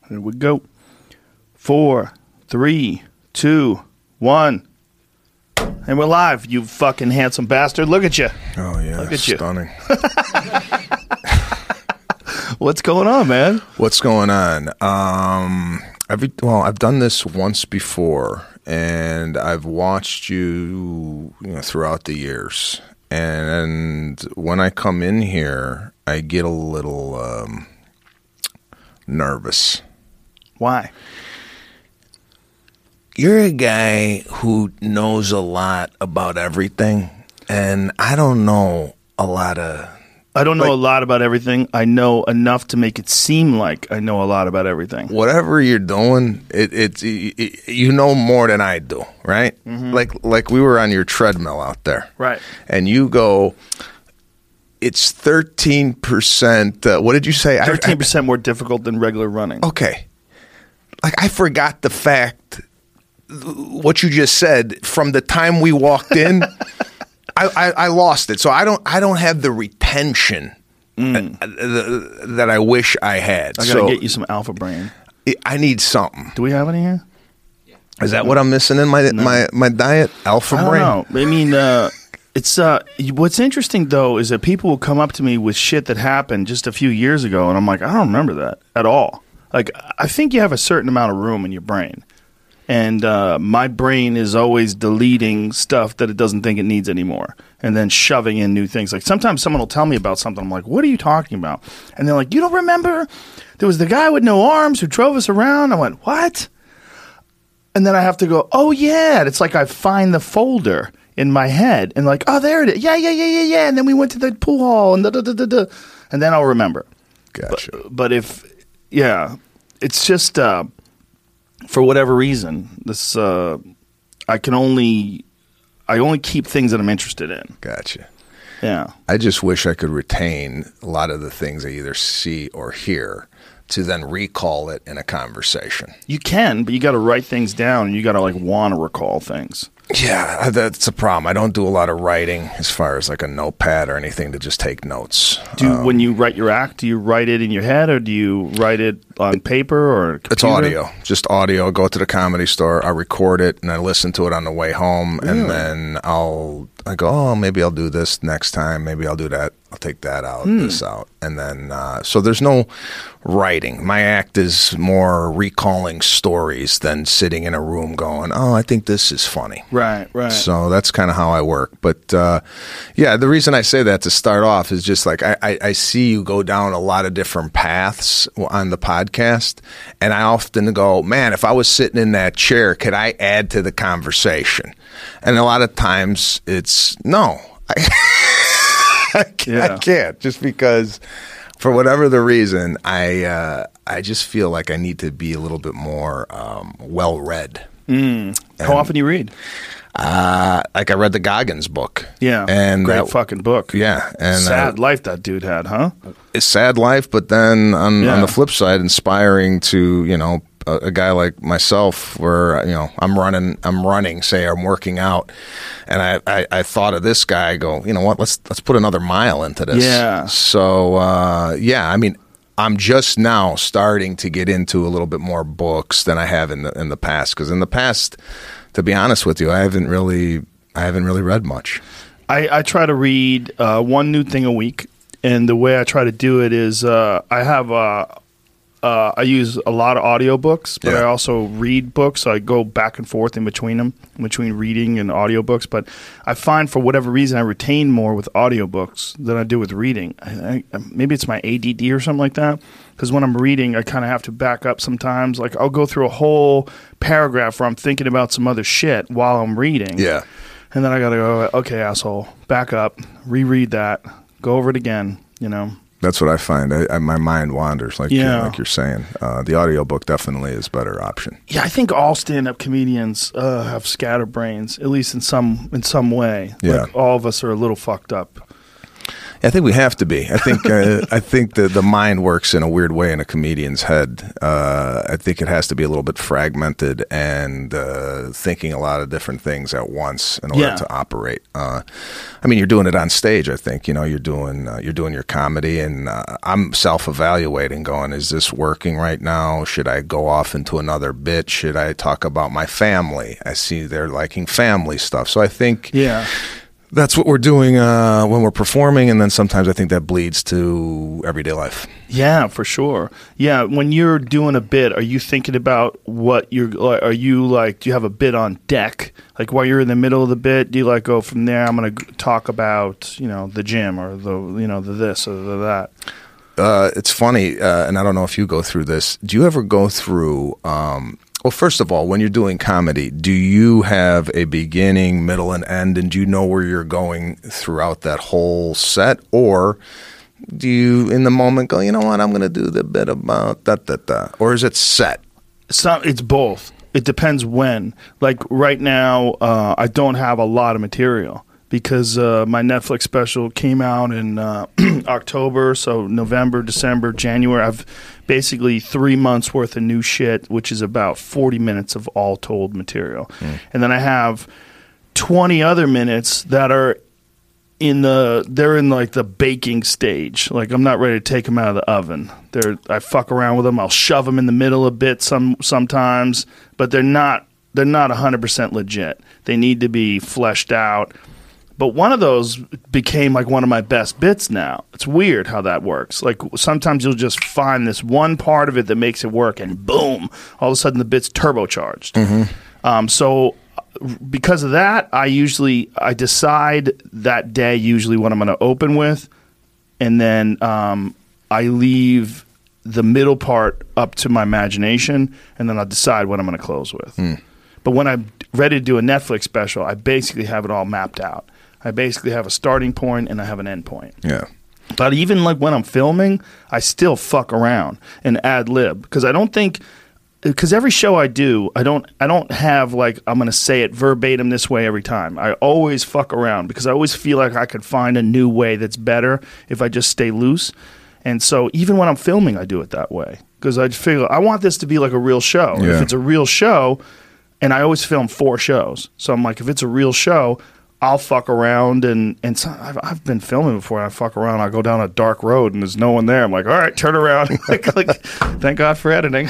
Here we go. 4, 3, 2, 1. And we're live, you fucking handsome bastard. Look at you. Oh, yeah. Look at stunning. What's going on, man? What's going on? I've done this once before, and I've watched you throughout the years. And when I come in here, I get a little nervous. Why? You're a guy who knows a lot about everything, and I don't know a lot of... I don't know a lot about everything. I know enough to make it seem like I know a lot about everything. Whatever you're doing, you know more than I do, right? Mm-hmm. Like we were on your treadmill out there. Right. And you go, it's 13%, what did you say? 13% more difficult than regular running. Okay. Like, I forgot the fact, what you just said, from the time we walked in... I lost it, so I don't have the retention that I wish I had. I gotta get you some Alpha Brain. I need something. Do we have any here? Is that what I'm missing in my diet? Alpha Brain? I don't know. I mean, it's what's interesting though is that people will come up to me with shit that happened just a few years ago, and I'm like, I don't remember that at all. Like, I think you have a certain amount of room in your brain. And my brain is always deleting stuff that it doesn't think it needs anymore and then shoving in new things. Like, sometimes someone will tell me about something. I'm like, what are you talking about? And they're like, you don't remember? There was the guy with no arms who drove us around. I went, what? And then I have to go, oh, yeah. It's like I find the folder in my head and like, oh, there it is. Yeah. And then we went to the pool hall and da-da-da-da-da. And then I'll remember. Gotcha. But it's just... for whatever reason, this I only keep things that I'm interested in. Gotcha. Yeah. I just wish I could retain a lot of the things I either see or hear to then recall it in a conversation. You can, but you got to write things down, and you got to want to recall things. Yeah, that's a problem. I don't do a lot of writing as far as like a notepad or anything to just take notes. When you write your act, do you write it in your head or do you write it on paper or computer? It's audio, just audio. Go to the Comedy Store, I record it, and I listen to it on the way home, and then I go, oh, maybe I'll do this next time. Maybe I'll do that. I'll take that out, this out. And then, so there's no writing. My act is more recalling stories than sitting in a room going, oh, I think this is funny. Right. So that's kind of how I work. But, yeah, the reason I say that to start off is just like I see you go down a lot of different paths on the podcast, and I often go, man, if I was sitting in that chair, could I add to the conversation? And a lot of times it's no. I can't, just because for whatever the reason, I just feel like I need to be a little bit more well-read. How often do you read? Like I read the Goggins book. Yeah, and great fucking book. Yeah. And sad life that dude had, huh? It's sad life, but then on the flip side, inspiring to, a guy like myself where, I'm running, say I'm working out, and I thought of this guy, I go, you know what, let's put another mile into this. Yeah. So, I mean, I'm just now starting to get into a little bit more books than I have in the past, because in the past, to be honest with you, I haven't really read much. I try to read one new thing a week, and the way I try to do it is I use a lot of audiobooks, but I also read books. So I go back and forth in between them, between reading and audiobooks. But I find for whatever reason I retain more with audiobooks than I do with reading. Maybe it's my ADD or something like that. Because when I'm reading, I kind of have to back up sometimes. Like I'll go through a whole paragraph where I'm thinking about some other shit while I'm reading. Yeah. And then I got to go, okay, asshole, back up, reread that, go over it again, That's what I find. My mind wanders, like you're saying. The audiobook definitely is a better option. Yeah, I think all stand-up comedians have scatterbrains, at least in some way. Yeah. Like all of us are a little fucked up. I think we have to be. I think I think the mind works in a weird way in a comedian's head. I think it has to be a little bit fragmented and thinking a lot of different things at once in order to operate. I mean, you're doing it on stage. I think you're doing your comedy, and I'm self-evaluating, going, is this working right now? Should I go off into another bit? Should I talk about my family? I see they're liking family stuff, so I think that's what we're doing when we're performing, and then sometimes I think that bleeds to everyday life. Yeah, for sure. Yeah, when you're doing a bit, are you thinking about what are you like, do you have a bit on deck? Like while you're in the middle of the bit, do you like go from there, I'm going to talk about, the gym or the this or the that? It's funny, and I don't know if you go through this. Do you ever go through well, first of all, when you're doing comedy, do you have a beginning, middle, and end, and do you know where you're going throughout that whole set? Or do you, in the moment, go, you know what, I'm going to do the bit about da. Or is it set? It's both. It depends when. Like right now, I don't have a lot of material because my Netflix special came out in October, so November, December, January. I've basically 3 months worth of new shit, which is about 40 minutes of all told material. And then I have 20 other minutes that are they're in like the baking stage. Like I'm not ready to take them out of the oven. I fuck around with them. I'll shove them in the middle a bit sometimes, but they're not 100% legit. They need to be fleshed out. But one of those became like one of my best bits now. It's weird how that works. Like sometimes you'll just find this one part of it that makes it work, and boom, all of a sudden the bit's turbocharged. So because of that, I decide that day usually what I'm going to open with, and then I leave the middle part up to my imagination, and then I'll decide what I'm going to close with. But when I'm ready to do a Netflix special, I basically have it all mapped out. I basically have a starting point and I have an end point. Yeah. But even like when I'm filming, I still fuck around and ad lib because every show I do, I don't have like I'm going to say it verbatim this way every time. I always fuck around because I always feel like I could find a new way that's better if I just stay loose. And so even when I'm filming, I do it that way because I figure I want this to be like a real show. Yeah. If it's a real show, and I always film 4 shows. So I'm like, if it's a real show, I'll fuck around and so I've been filming before. And I fuck around. I go down a dark road and there's no one there. I'm like, all right, turn around. like, thank God for editing.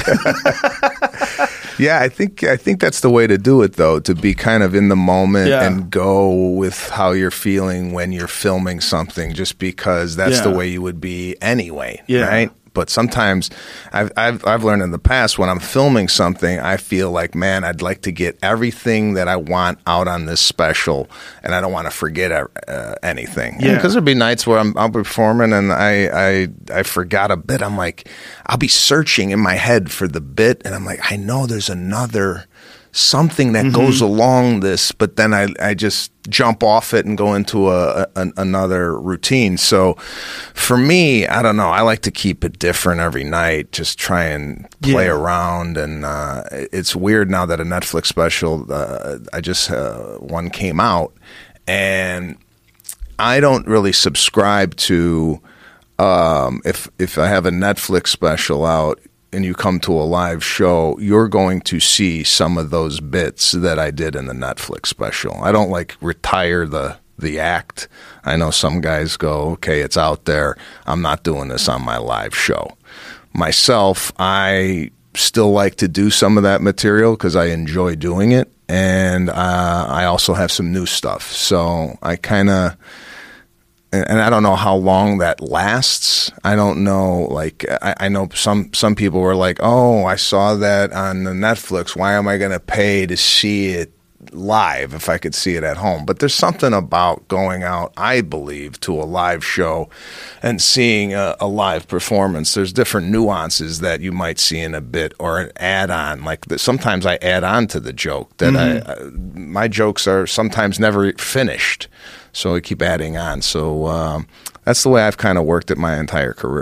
Yeah, I think that's the way to do it, though, to be kind of in the moment and go with how you're feeling when you're filming something, just because that's the way you would be anyway, right? But sometimes I've learned in the past when I'm filming something, I feel like, man, I'd like to get everything that I want out on this special, and I don't want to forget anything. Yeah, because there'll be nights where I'll be performing and I forgot a bit. I'm like, I'll be searching in my head for the bit, and I'm like, I know there's another something that goes along this, but then I just jump off it and go into another routine. So for me, I don't know, I like to keep it different every night, just try and play around. And it's weird now that a Netflix special, I just one came out, and I don't really subscribe to if I have a Netflix special out and you come to a live show, you're going to see some of those bits that I did in the Netflix special. I don't like retire the act. I know some guys go, okay, it's out there. I'm not doing this on my live show. Myself, I still like to do some of that material because I enjoy doing it. And I also have some new stuff. So I kind of... And I don't know how long that lasts. I don't know. Like I know some people were like, "Oh, I saw that on the Netflix. Why am I going to pay to see it live if I could see it at home?" But there's something about going out, I believe, to a live show and seeing a live performance. There's different nuances that you might see in a bit or an add-on. Like sometimes I add on to the joke that my jokes are sometimes never finished. So I keep adding on. So that's the way I've kind of worked it my entire career.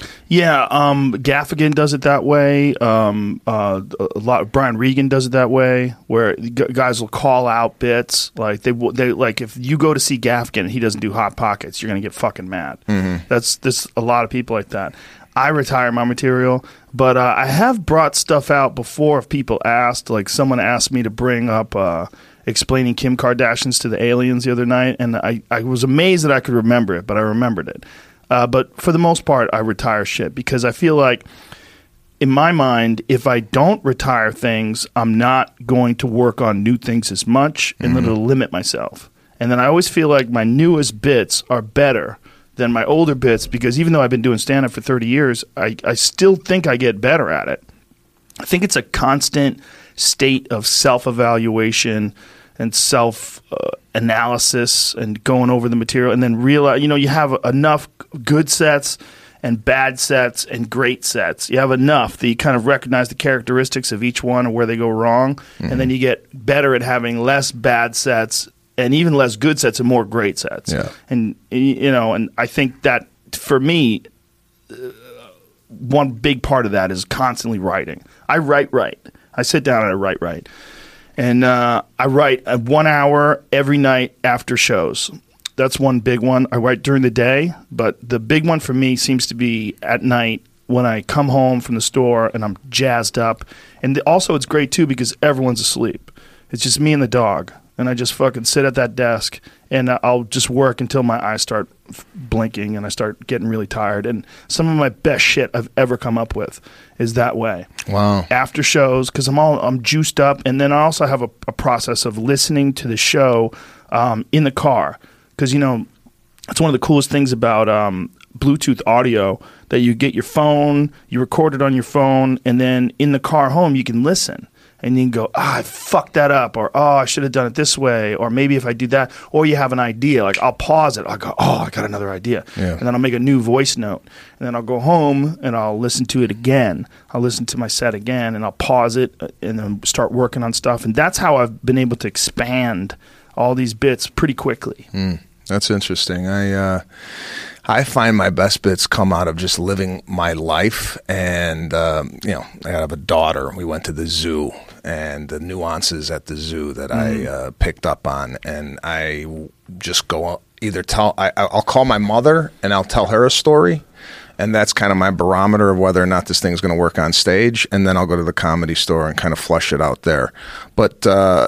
Yeah, Gaffigan does it that way. A lot. Brian Regan does it that way, where guys will call out bits. Like they like if you go to see Gaffigan and he doesn't do Hot Pockets, you're gonna get fucking mad. Mm-hmm. There's a lot of people like that. I retire my material, but I have brought stuff out before if people asked. Like someone asked me to bring up explaining Kim Kardashians to the aliens the other night, and I was amazed that I could remember it, but I remembered it. But for the most part, I retire shit because I feel like, in my mind, if I don't retire things, I'm not going to work on new things as much, and then it'll limit myself. And then I always feel like my newest bits are better than my older bits because even though I've been doing stand-up for 30 years, I still think I get better at it. I think it's a constant state of self-evaluation and self-analysis and going over the material and then realize, you have enough good sets and bad sets and great sets. You have enough that you kind of recognize the characteristics of each one and where they go wrong, and then you get better at having less bad sets and even less good sets and more great sets. Yeah. And, and I think that for me, one big part of that is constantly writing. I write. I sit down and I write. And I write 1 hour every night after shows. That's one big one. I write during the day, but the big one for me seems to be at night when I come home from the store and I'm jazzed up. And also it's great, too, because everyone's asleep. It's just me and the dog. And I just fucking sit at that desk and I'll just work until my eyes start blinking and I start getting really tired. And some of my best shit I've ever come up with is that way. Wow. After shows, because I'm juiced up. And then I also have a process of listening to the show in the car. Because, it's one of the coolest things about Bluetooth audio that you get your phone, you record it on your phone, and then in the car home you can listen. And you can go, I fucked that up, or I should have done it this way, or maybe if I do that, or you have an idea, like I'll pause it, I'll go, I got another idea, and then I'll make a new voice note, and then I'll go home and I'll listen to it again, I'll listen to my set again, and I'll pause it, and then start working on stuff, and that's how I've been able to expand all these bits pretty quickly. That's interesting. I find my best bits come out of just living my life. And, I have a daughter. We went to the zoo and the nuances at the zoo that I picked up on. And I just go I'll call my mother and I'll tell her a story. And that's kind of my barometer of whether or not this thing's going to work on stage. And then I'll go to the Comedy Store and kind of flush it out there. But,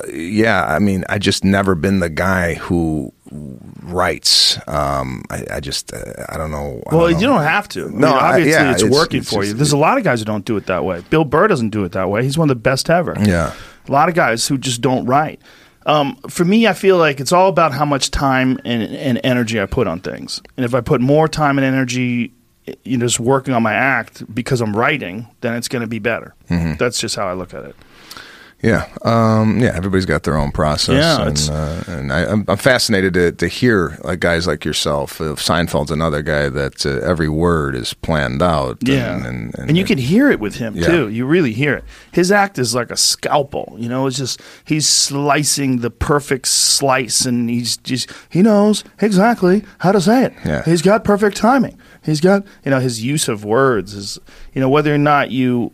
I just never been the guy who writes. I don't know. You don't have to. Obviously, it's working for you. There's a lot of guys who don't do it that way. Bill Burr doesn't do it that way. He's one of the best ever. Yeah. A lot of guys who just don't write. For me, I feel like it's all about how much time and energy I put on things. And if I put more time and energy just working on my act because I'm writing, then it's going to be better. Mm-hmm. That's just how I look at it. Yeah. Everybody's got their own process. Yeah, and I'm fascinated to hear like guys like yourself. Seinfeld's another guy that every word is planned out. Yeah. And you can hear it with him, too. You really hear it. His act is like a scalpel. It's just he's slicing the perfect slice, and he knows exactly how to say it. Yeah. He's got perfect timing. He's got, his use of words is, whether or not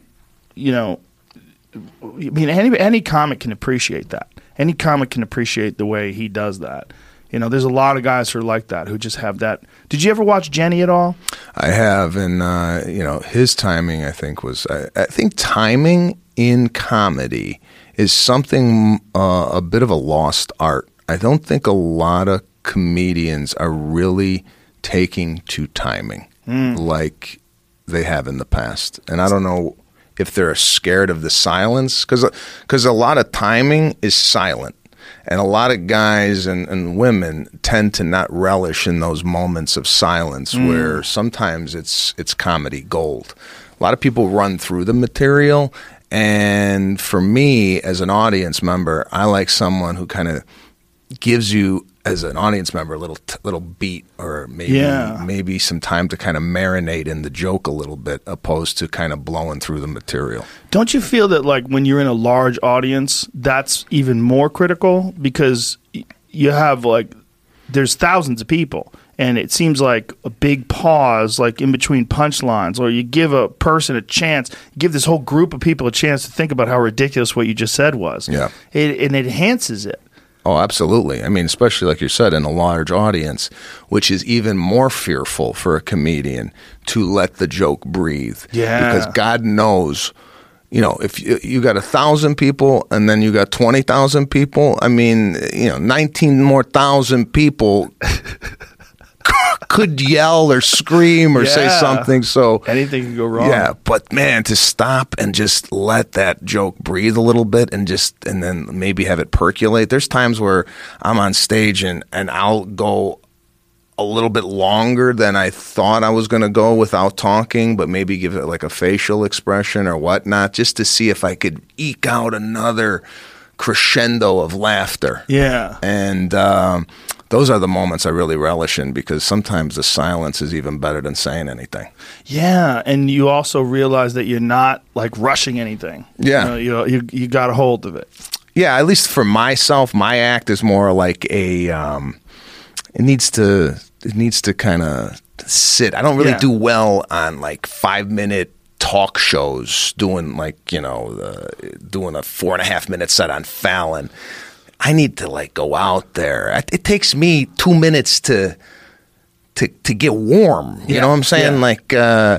any comic can appreciate that. Any comic can appreciate the way he does that. There's a lot of guys who are like that, who just have that. Did you ever watch Jenny at all? I have, and his timing, I think, was. I think timing in comedy is something a bit of a lost art. I don't think a lot of comedians are really taking to timing like they have in the past, and I don't know if they're scared of the silence, because a lot of timing is silent, and a lot of guys and women tend to not relish in those moments of silence where sometimes it's comedy gold. A lot of people run through the material, and for me as an audience member, I like someone who kind of gives you, as an audience member, a little beat, or maybe some time to kind of marinate in the joke a little bit, opposed to kind of blowing through the material. Don't you feel that, like, when you're in a large audience, that's even more critical, because you have, like, there's thousands of people, and it seems like a big pause, like in between punchlines, or you give a person a chance, give this whole group of people a chance to think about how ridiculous what you just said was. Yeah. And it enhances it. Oh, absolutely. I mean, especially like you said, in a large audience, which is even more fearful for a comedian to let the joke breathe. Yeah. Because God knows, if you got 1,000 people and then you got 20,000 people, I mean, 19 more thousand people could yell or scream or say something. So anything can go wrong. Yeah, but man, to stop and just let that joke breathe a little bit and then maybe have it percolate. There's times where I'm on stage and I'll go a little bit longer than I thought I was going to go without talking, but maybe give it like a facial expression or whatnot, just to see if I could eke out another crescendo of laughter. Yeah. And those are the moments I really relish in, because sometimes the silence is even better than saying anything. Yeah, and you also realize that you're not like rushing anything. Yeah. You got a hold of it. Yeah, at least for myself, my act is more like a it needs to kind of sit. I don't really do well on like 5-minute talk shows, doing like, doing a 4.5-minute set on Fallon. I need to like go out there. It takes me 2 minutes to get warm. You know what I'm saying? Yeah. Like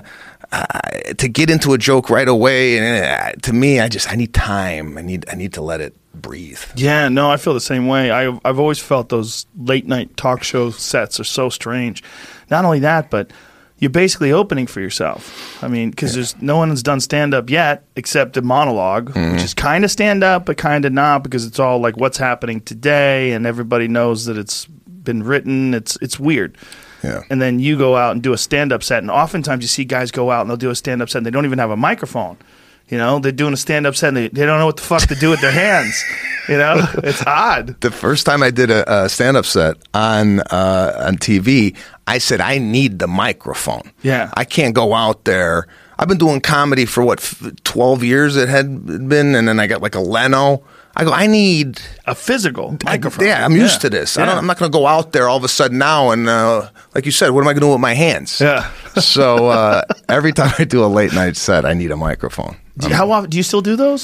to get into a joke right away. And to me, I need time. I need to let it breathe. Yeah, no, I feel the same way. I've always felt those late night talk show sets are so strange. Not only that, but you're basically opening for yourself. I mean, because there's no one has done stand-up yet except a monologue, which is kind of stand-up but kind of not, because it's all like what's happening today, and everybody knows that it's been written. It's weird. Yeah. And then you go out and do a stand-up set, and oftentimes you see guys go out and they'll do a stand-up set and they don't even have a microphone. They're doing a stand-up set and they don't know what the fuck to do with their hands. It's odd. The first time I did a stand-up set on TV, I said, I need the microphone. Yeah. I can't go out there. I've been doing comedy for 12 years it had been, and then I got like a Leno. I go, I need a physical microphone. I'm used to this. Yeah. I'm not going to go out there all of a sudden now and, like you said, what am I going to do with my hands? Yeah. So every time I do a late night set, I need a microphone. How often do you still do those?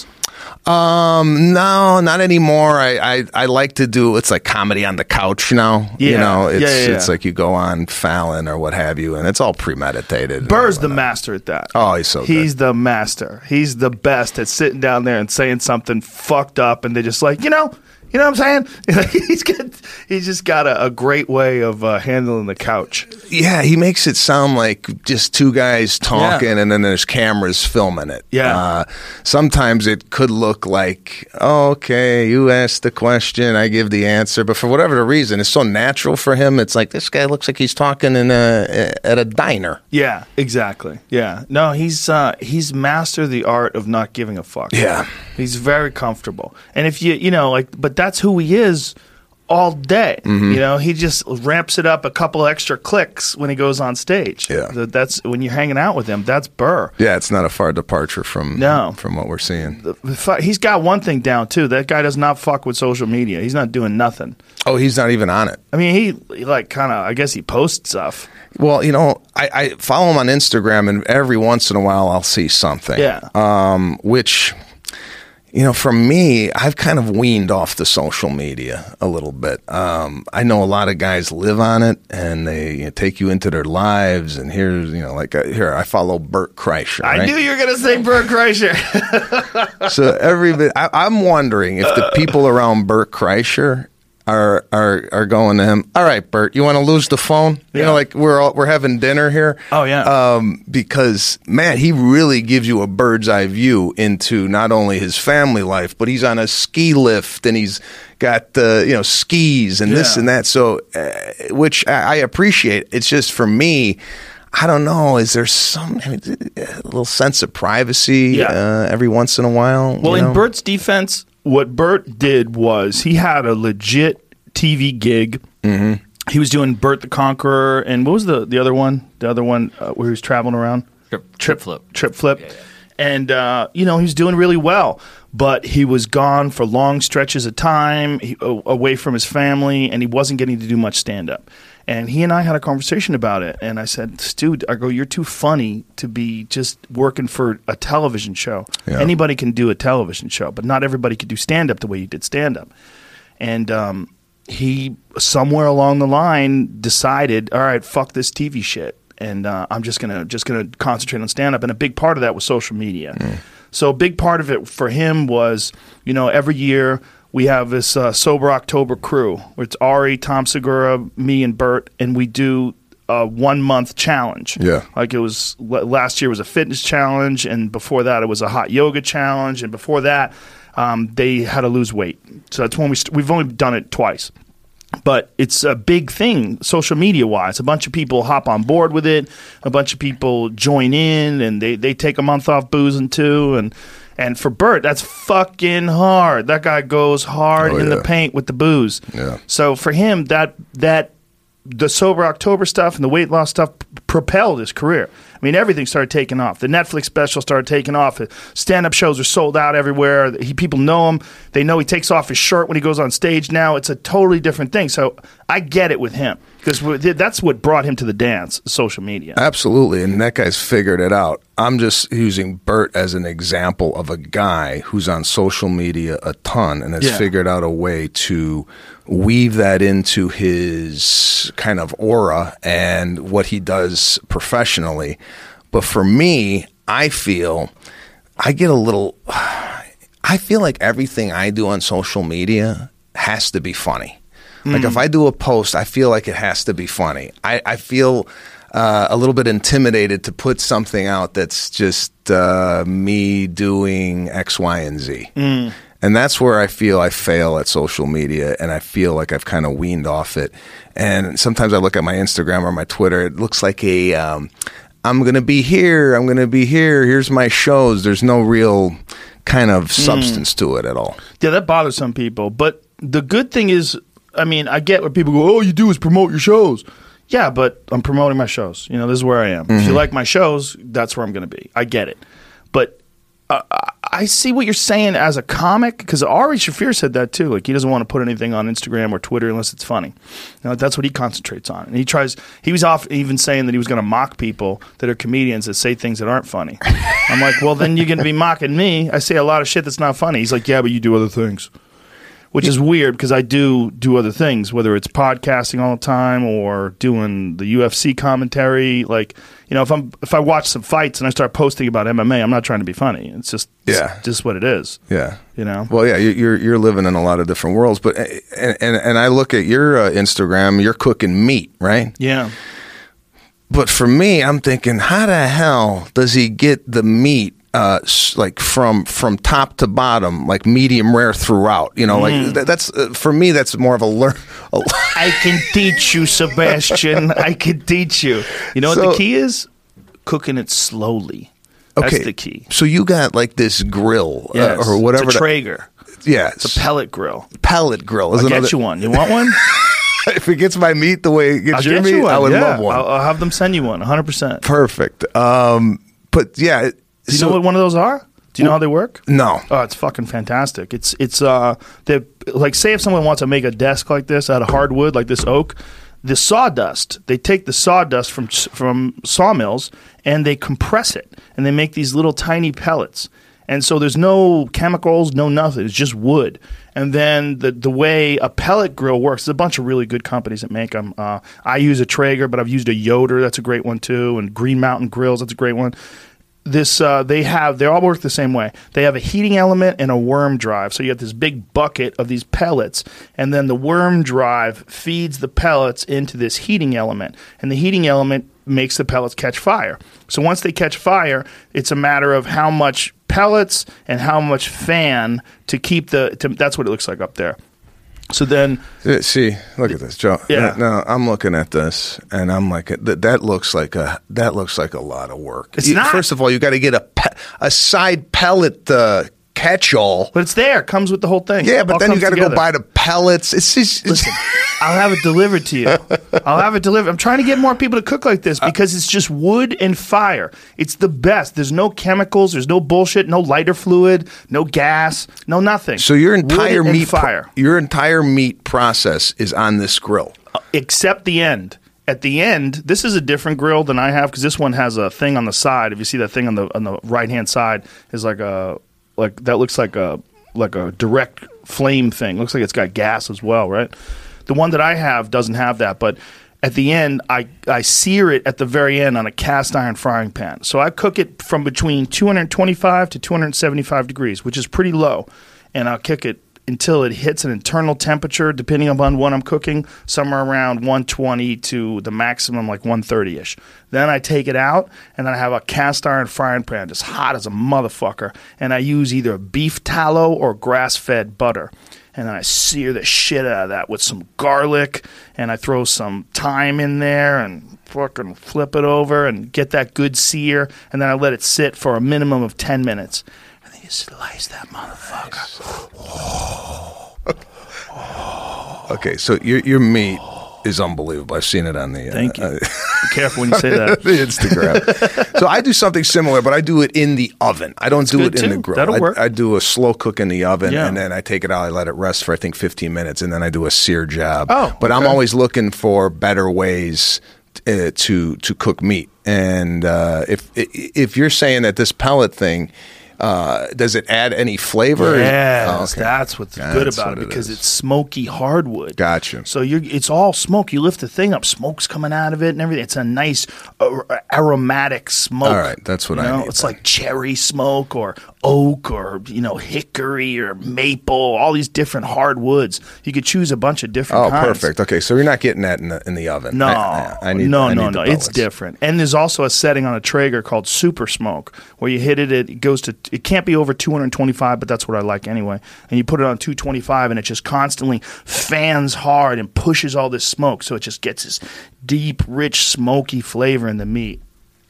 No, not anymore. I like to do, it's like comedy on the couch now. Yeah. It's like you go on Fallon or what have you, and it's all premeditated. Burr's the master at that. Oh, he's so good. He's the master. He's the best at sitting down there and saying something fucked up, and they're just like, you know what I'm saying? He's just got a great way of handling the couch. Yeah, he makes it sound like just two guys talking, and then there's cameras filming it. Yeah. Sometimes it could look like, oh, okay, you asked the question, I give the answer. But for whatever the reason, it's so natural for him. It's like, this guy looks like he's talking at a diner. Yeah, exactly. Yeah. No, he's mastered the art of not giving a fuck. Yeah. He's very comfortable. And if but that's who he is all day. Mm-hmm. He just ramps it up a couple extra clicks when he goes on stage. Yeah. That's when you're hanging out with him. That's Burr. Yeah, it's not a far departure from what we're seeing. He's got one thing down too. That guy does not fuck with social media. He's not doing nothing. Oh, he's not even on it. I mean, he like kind of, I guess he posts stuff. Well, I follow him on Instagram, and every once in a while I'll see something. Yeah. Which, for me, I've kind of weaned off the social media a little bit. I know a lot of guys live on it, and they take you into their lives. And here's, here I follow Bert Kreischer. Right? I knew you were going to say Bert Kreischer. So I'm wondering if the people around Bert Kreischer are going to him, all right, Bert, you want to lose the phone? Yeah. Like we're having dinner here. Oh, yeah. Because, man, he really gives you a bird's eye view into not only his family life, but he's on a ski lift, and he's got skis and this and that. So, which I appreciate. It's just, for me, I don't know. Is there a little sense of privacy every once in a while? Well, in Bert's defense, what Bert did was he had a legit TV gig. Mm-hmm. He was doing Bert the Conqueror, and what was the other one? The other one where he was traveling around? Trip Flip. Trip Flip. Yeah. And, he was doing really well, but he was gone for long stretches of time away from his family, and he wasn't getting to do much stand-up. And he and I had a conversation about it. And I said, dude, I go, you're too funny to be just working for a television show. Yeah. Anybody can do a television show, but not everybody could do stand-up the way you did stand-up. And he, somewhere along the line, decided, all right, fuck this TV shit. And I'm just gonna concentrate on stand-up. And a big part of that was social media. So a big part of it for him was, every year we have this Sober October crew. It's Ari, Tom Segura, me, and Bert, and we do a 1 month challenge. Yeah. Like it was last year was a fitness challenge, and before that it was a hot yoga challenge, and before that they had to lose weight. So that's when we've only done it twice. But it's a big thing, social media-wise. A bunch of people hop on board with it. A bunch of people join in, and they take a month off boozing too. And for Bert, that's fucking hard. That guy goes hard in the paint with the booze. Yeah. So for him, that the Sober October stuff and the weight loss stuff propelled his career. I mean, everything started taking off. The Netflix special started taking off. Stand-up shows are sold out everywhere. People know him. They know he takes off his shirt when he goes on stage now. It's a totally different thing. So I get it with him because that's what brought him to the dance, social media. Absolutely, and that guy's figured it out. I'm just using Bert as an example of a guy who's on social media a ton and has figured out a way to weave that into his kind of aura and what he does professionally. But for me, I feel like everything I do on social media has to be funny. Like if I do a post, I feel like it has to be funny. I feel a little bit intimidated to put something out that's just me doing X, Y, and Z. And that's where I feel I fail at social media, and I feel like I've kind of weaned off it. And sometimes I look at my Instagram or my Twitter, it looks like I'm going to be here, I'm going to be here, here's my shows. There's no real kind of substance to it at all. Yeah, that bothers some people. But the good thing is, I mean, I get what people go, all you do is promote your shows. Yeah, but I'm promoting my shows. This is where I am. If you like my shows, that's where I'm going to be. I get it. But I see what you're saying as a comic, because Ari Shaffir said that too. Like, he doesn't want to put anything on Instagram or Twitter unless it's funny. That's what he concentrates on. And he was off even saying that he was going to mock people that are comedians that say things that aren't funny. I'm like, well, then you're going to be mocking me. I say a lot of shit that's not funny. He's like, yeah, but you do other things. Which is weird because I do other things, whether it's podcasting all the time or doing the UFC commentary. Like, if I watch some fights and I start posting about MMA, I'm not trying to be funny. It's just what it is. Yeah. Well, yeah, you're living in a lot of different worlds, but and I look at your Instagram, you're cooking meat, right? Yeah. But for me, I'm thinking, how the hell does he get the meat? Like from top to bottom, like medium rare throughout, like that's for me. That's more of a I can teach you, Sebastian. I can teach you. You know what the key is? Cooking it slowly. That's the key. So you got like this grill or whatever. It's a Traeger. Yeah, it's a pellet grill. Pellet grill. I'll get you one. You want one? If it gets my meat the way it gets your meat, I would love one. I'll have them send you one. 100%. Perfect. But yeah. Do you know what one of those are? Do you know how they work? No. Oh, it's fucking fantastic. It's they like, say if someone wants to make a desk like this out of hardwood, like this oak, the sawdust, they take the sawdust from sawmills and they compress it and they make these little tiny pellets. And so there's no chemicals, no nothing. It's just wood. And then the way a pellet grill works, there's a bunch of really good companies that make them. I use a Traeger, but I've used a Yoder. That's a great one too. And Green Mountain Grills. That's a great one. They all work the same way. They have a heating element and a worm drive. So you have this big bucket of these pellets, and then the worm drive feeds the pellets into this heating element, and the heating element makes the pellets catch fire. So once they catch fire, it's a matter of how much pellets and how much fan to keep that's what it looks like up there. So then, see, look at this, Joe. Yeah. No, I'm looking at this, and I'm like, that looks like a lot of work. It's not. First of all, you got to get a side pellet catch-all. But it's there. It comes with the whole thing. Yeah, but then you got to go buy the pellets. It's just listen. I'll have it delivered to you. I'm trying to get more people to cook like this because it's just wood and fire. It's the best. There's no chemicals. There's no bullshit. No lighter fluid. No gas. No nothing. So your entire wood meat and fire. Your entire meat process is on this grill. except the end. At the end, this is a different grill than I have because this one has a thing on the side. If you see that thing on the right hand side, is like that looks like a direct flame thing. Looks like it's got gas as well, right? The one that I have doesn't have that, but at the end, I sear it at the very end on a cast iron frying pan. So I cook it from between 225 to 275 degrees, which is pretty low, and I'll cook it until it hits an internal temperature, depending upon what I'm cooking, somewhere around 120 to the maximum, like 130-ish. Then I take it out, and then I have a cast iron frying pan, just hot as a motherfucker, and I use either beef tallow or grass-fed butter. And then I sear the shit out of that with some garlic, and I throw some thyme in there and fucking flip it over and get that good sear, and then I let it sit for a minimum of 10 minutes. And then you slice that motherfucker. Okay, so your meat is unbelievable. I've seen it on the Thank you. Be careful when you say that. the Instagram. So I do something similar, but I do it in the oven. I don't do it in the grill. That'll work. I do a slow cook in the oven, Yeah. and then I take it out. I let it rest for, I think, 15 minutes, and then I do a sear job. Oh, but I'm okay. always looking for better ways to cook meat. And if you're saying that this pellet thing, does it add any flavor? Yes, okay. that's what's good That's about what it because is. it's smoky hardwood. Gotcha. So it's all smoke. You lift the thing up, smoke's coming out of it and everything. It's a nice aromatic smoke. All right, that's what I need. It's like cherry smoke or oak or hickory or maple. All these different hardwoods. You could choose a bunch of different kinds. Perfect. Okay, so you're not getting that in the oven. No, I need no. the It's pellets. different. And there's also a setting on a Traeger called Super Smoke where you hit it. It goes to. It can't be over 225, but that's what I like anyway. And you put it on 225, and it just constantly fans hard and pushes all this smoke, so it just gets this deep, rich, smoky flavor in the meat.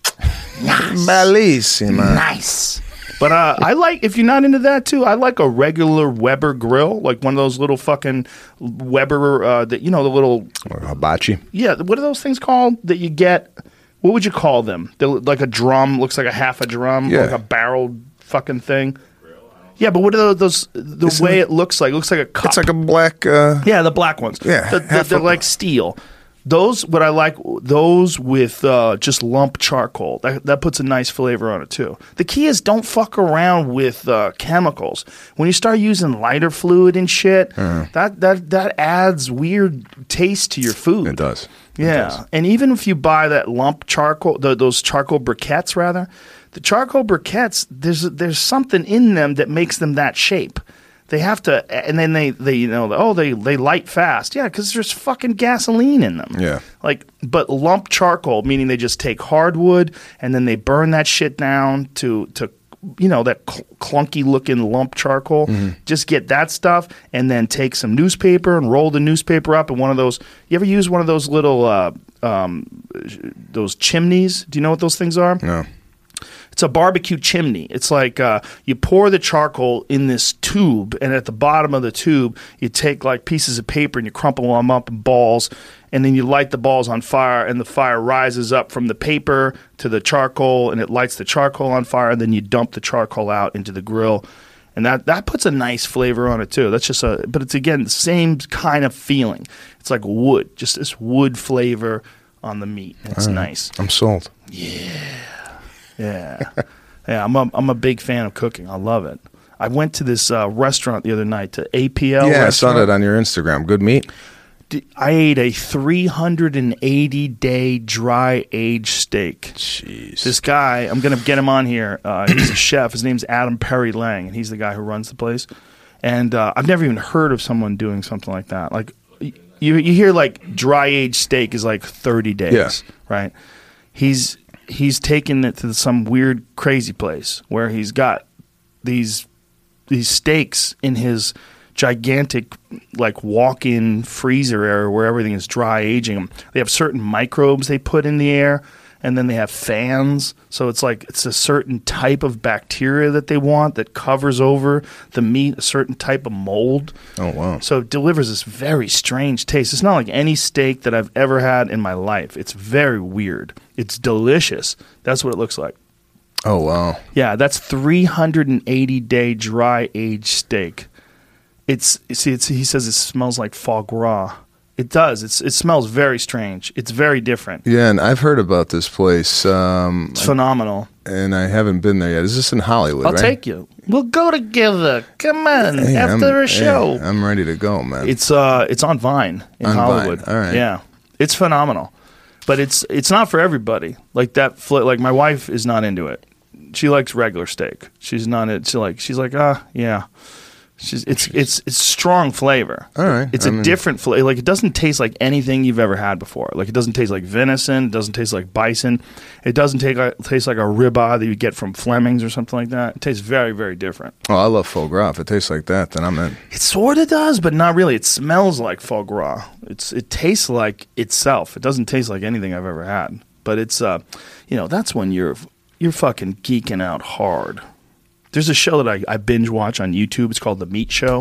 Bellissima. Nice. But I like, if you're not into that too, I like a regular Weber grill, like one of those little fucking Weber, the little. Or hibachi. Yeah, what are those things called that you get? What would you call them? They're like a drum, looks like a half a drum, Yeah. like a barreled fucking thing. Yeah, but what are those? The way it looks like a cup. It's like a black. Yeah, the black ones. Yeah, they're like steel. Those, what I like, those with just lump charcoal. That puts a nice flavor on it too. The key is don't fuck around with chemicals. When you start using lighter fluid and shit, that adds weird taste to your food. It does. Yeah, and even if you buy that lump charcoal, those charcoal briquettes, rather, the charcoal briquettes, there's something in them that makes them that shape. They have to, and then they light fast. Yeah, because there's fucking gasoline in them. Yeah. But lump charcoal, meaning they just take hardwood and then they burn that shit down to that clunky looking lump charcoal. Mm-hmm. Just get that stuff and then take some newspaper and roll the newspaper up in one of those. You ever use one of those little those chimneys? Do you know what those things are? No. It's a barbecue chimney. It's like you pour the charcoal in this tube, and at the bottom of the tube, you take like pieces of paper and you crumple them up in balls, and then you light the balls on fire, and the fire rises up from the paper to the charcoal, and it lights the charcoal on fire, and then you dump the charcoal out into the grill. And that puts a nice flavor on it too. That's just but it's again the same kind of feeling. It's like wood, just this wood flavor on the meat. It's nice. I'm sold. Yeah, I'm a big fan of cooking. I love it. I went to this restaurant the other night, to APL. Yeah, I restaurant. saw that on your Instagram. Good meat. I ate a 380-day dry aged steak. Jeez. This guy, I'm going to get him on here. He's a chef. His name's Adam Perry Lang, and he's the guy who runs the place. And I've never even heard of someone doing something like that. Like you hear like dry aged steak is like 30 days, Yeah. right? He's taken it to some weird, crazy place where he's got these steaks in his gigantic, like, walk-in freezer area where everything is dry aging them. They have certain microbes they put in the air, and then they have fans. So it's like it's a certain type of bacteria that they want that covers over the meat, a certain type of mold. Oh, wow. So it delivers this very strange taste. It's not like any steak that I've ever had in my life. It's very weird. It's delicious. That's what it looks like. Oh, wow. Yeah, that's 380-day dry aged steak. He says it smells like foie gras, It does. It smells very strange. It's very different. Yeah, and I've heard about this place. It's phenomenal. And I haven't been there yet. Is this in Hollywood, I'll right? take you. We'll go together. Come on, Hey, after a show. I'm ready to go, man. It's on Vine in On Hollywood. Vine. All right. Yeah, it's phenomenal, but it's not for everybody. Like that. Like my wife is not into it. She likes regular steak. She's not. She's like yeah. It's strong flavor. All right. It's a different flavor. Like it doesn't taste like anything you've ever had before. Like it doesn't taste like venison. It doesn't taste like bison. It doesn't taste like a ribeye that you get from Fleming's or something like that. It tastes very, very different. Oh, I love foie gras. If it tastes like that, then I'm in. It sort of does, but not really. It smells like foie gras. It tastes like itself. It doesn't taste like anything I've ever had. But it's that's when you're fucking geeking out hard. There's a show that I binge watch on YouTube. It's called The Meat Show.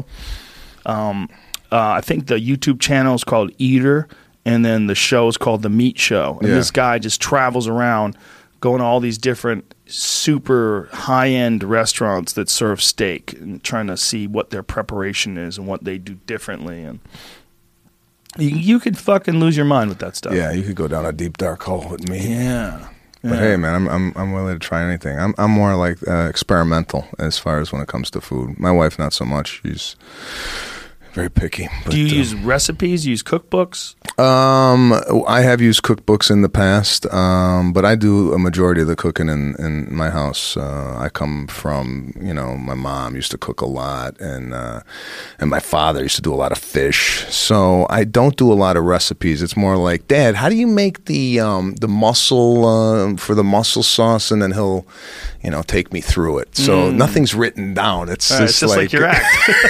I think the YouTube channel is called Eater, and then the show is called The Meat Show. And this guy just travels around going to all these different super high-end restaurants that serve steak and trying to see what their preparation is and what they do differently. And you could fucking lose your mind with that stuff. Yeah, you could go down a deep, dark hole with me. Yeah. But hey, man, I'm willing to try anything. I'm more like experimental as far as when it comes to food. My wife, not so much. She's very picky. But, do you use recipes? You use cookbooks? I have used cookbooks in the past, but I do a majority of the cooking in my house. I come from, my mom used to cook a lot, and my father used to do a lot of fish. So I don't do a lot of recipes. It's more like, Dad, how do you make the mussel for the mussel sauce? And then he'll, take me through it. So nothing's written down. It's just like your act.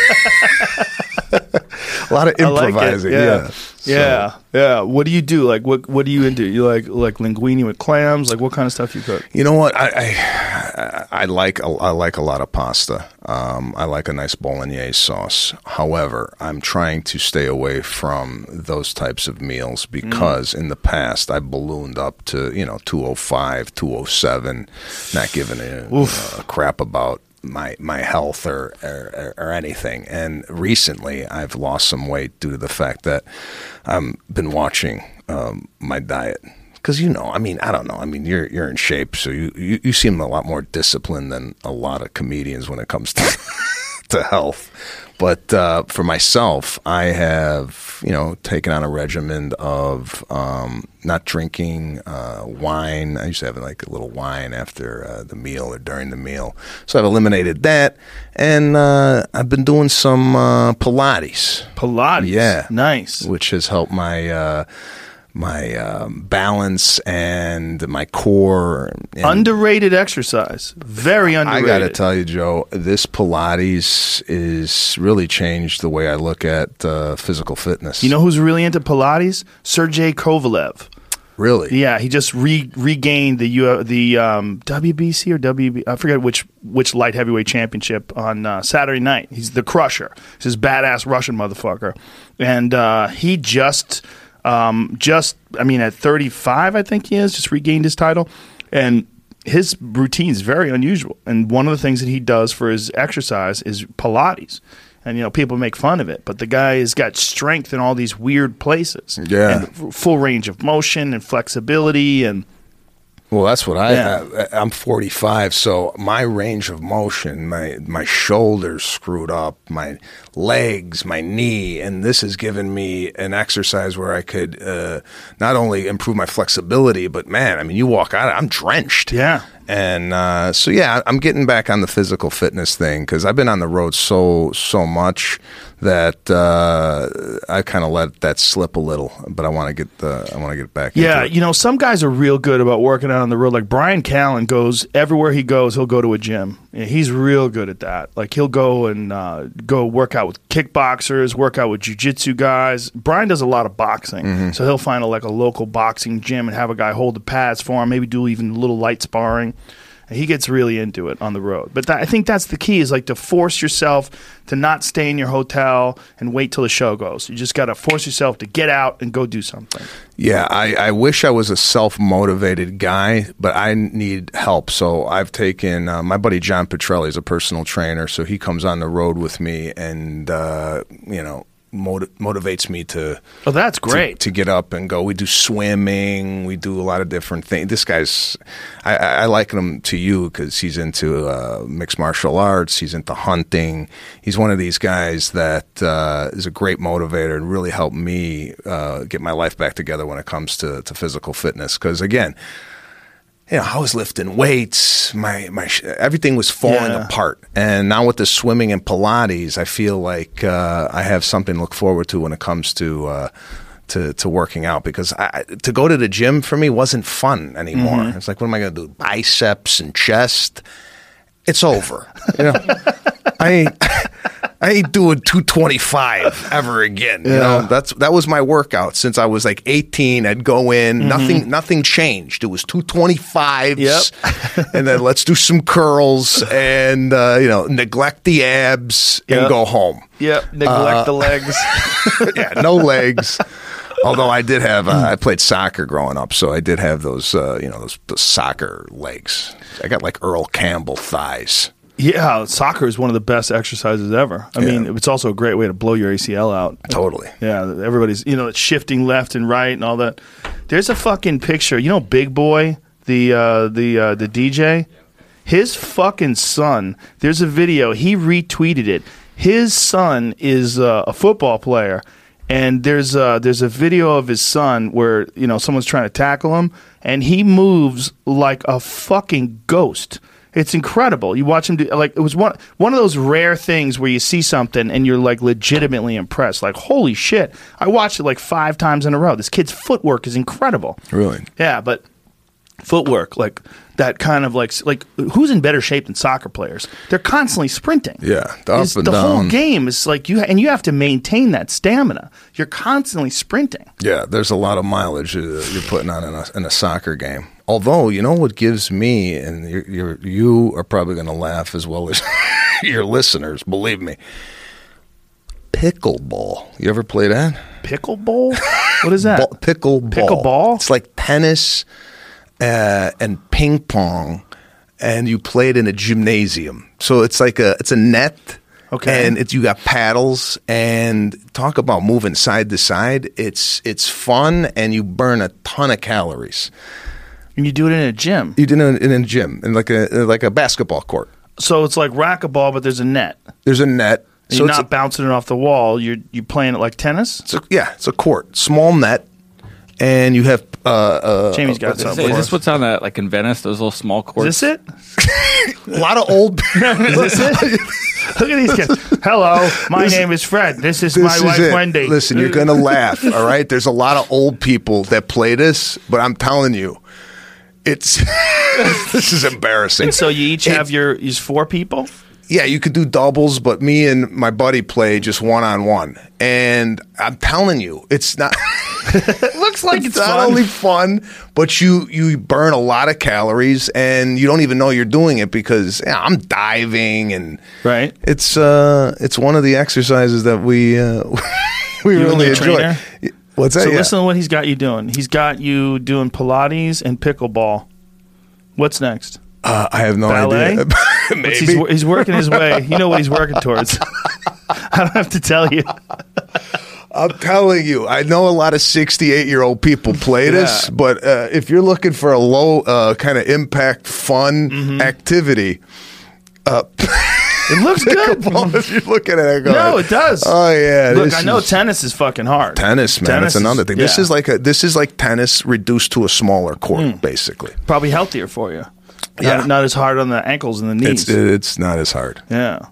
A lot of improvising. Like yeah. What do you do? Like, what are you into? You like linguine with clams? Like, what kind of stuff you cook? You know what? I like a lot of pasta. I like a nice bolognese sauce. However, I'm trying to stay away from those types of meals because in the past I ballooned up to 205, 207, not giving a crap about my health or anything. And recently I've lost some weight due to the fact that I've been watching my diet. Because I don't know. You're in shape, so you seem a lot more disciplined than a lot of comedians when it comes to to health. But for myself, I have taken on a regimen of not drinking wine. I used to have like a little wine after the meal or during the meal, so I've eliminated that, and I've been doing some Pilates. Pilates, yeah, nice, which has helped my balance and my core. Underrated exercise. Very underrated. I got to tell you, Joe, this Pilates is really changed the way I look at physical fitness. You know who's really into Pilates? Sergey Kovalev. Really? Yeah, he just regained the WBC or WB. I forget which light heavyweight championship on Saturday night. He's the Crusher. He's this badass Russian motherfucker, and he at 35, I think he is, just regained his title. And his routine is very unusual. And one of the things that he does for his exercise is Pilates. And, people make fun of it. But the guy has got strength in all these weird places. Yeah. And full range of motion and flexibility and... Well, that's what I have. I'm 45, so my range of motion, my shoulders screwed up, my legs, my knee, and this has given me an exercise where I could not only improve my flexibility, but man, you walk out, I'm drenched. Yeah. And I'm getting back on the physical fitness thing because I've been on the road so much that I kind of let that slip a little. But I want to get back. Yeah, into it. Some guys are real good about working out on the road. Like Brian Callen goes everywhere he goes. He'll go to a gym. He's real good at that. Like he'll go and go work out with kickboxers, work out with jiu-jitsu guys. Brian does a lot of boxing, so he'll find a local boxing gym and have a guy hold the pads for him. Maybe do even a little light sparring. And he gets really into it on the road. But I think that's the key is to force yourself to not stay in your hotel and wait till the show goes. You just got to force yourself to get out and go do something. Yeah, I wish I was a self-motivated guy, but I need help. So I've taken my buddy John Petrelli is a personal trainer, so he comes on the road with me, and motivates me to. Oh, that's great. To get up and go. We do swimming. We do a lot of different things. This guy's, I liken him to you because he's into mixed martial arts. He's into hunting. He's one of these guys that is a great motivator and really helped me get my life back together when it comes to physical fitness. Because again, I was lifting weights. My everything was falling apart. And now with the swimming and Pilates, I feel like I have something to look forward to when it comes to working out. Because to go to the gym for me wasn't fun anymore. Mm-hmm. It's like, what am I going to do? Biceps and chest? It's over. I ain't doing 225 ever again. That was my workout since I was like 18. I'd go in, nothing changed. It was 225s, and then let's do some curls and neglect the abs and go home. Yep, neglect the legs. Yeah, no legs. Although I did have, I played soccer growing up, so I did have those, those soccer legs. I got like Earl Campbell thighs. Yeah, soccer is one of the best exercises ever. I mean, it's also a great way to blow your ACL out. Totally. Yeah, everybody's, shifting left and right and all that. There's a fucking picture. Big Boy, the DJ? His fucking son, there's a video. He retweeted it. His son is a football player, and there's a video of his son where, someone's trying to tackle him, and he moves like a fucking ghost. It's incredible. You watch him do, it was one of those rare things where you see something and you're like legitimately impressed. Like, holy shit. I watched it like 5 times in a row. This kid's footwork is incredible. Really? Yeah, but footwork, like that kind of like who's in better shape than soccer players? They're constantly sprinting. Yeah, up and the down. whole game is like you have to maintain that stamina. You're constantly sprinting. Yeah, there's a lot of mileage you're putting on in a soccer game. Although, what gives me, and you are probably going to laugh as well as your listeners, believe me, pickleball. You ever play that? Pickleball? What is that? Pickleball. Pickleball? It's like tennis and ping pong, and you play it in a gymnasium. So it's like it's a net. Okay. And you got paddles, and talk about moving side to side. It's fun, and you burn a ton of calories. And you do it in a gym. You did it in a gym, in like a basketball court. So it's like racquetball, but there's a net. There's a net. So you're not bouncing it off the wall. You're playing it like tennis? It's a court. Small net. And you have Jamie's got something. Is this what's on that, like in Venice, those little small courts? Is this it? A lot of old Is this it? Look at these kids. Hello, my name is Fred. This is my wife, Wendy. Listen, you're going to laugh, all right? There's a lot of old people that play this, but I'm telling you, it's this is embarrassing. And so you each have your 4 people? Yeah, you could do doubles, but me and my buddy play just one-on-one. And I'm telling you, it's not it looks like it's not fun. only fun, but you burn a lot of calories and you don't even know you're doing it because I'm diving and right. It's one of the exercises that we really enjoy. Trainer? What's that? So listen to what he's got you doing. He's got you doing Pilates and pickleball. What's next? I have no Ballet? idea. Maybe. He's working his way. You know what he's working towards. I don't have to tell you. I'm telling you, I know a lot of 68-year-old people play this, but if you're looking for a low kind of impact, fun activity, it looks good. If you look at it, no, it does. Oh yeah, look, I know tennis is fucking hard. Tennis, man, it's another thing. Yeah. This is like tennis reduced to a smaller court, basically. Probably healthier for you. Yeah. Not as hard on the ankles and the knees. It's not as hard. Yeah,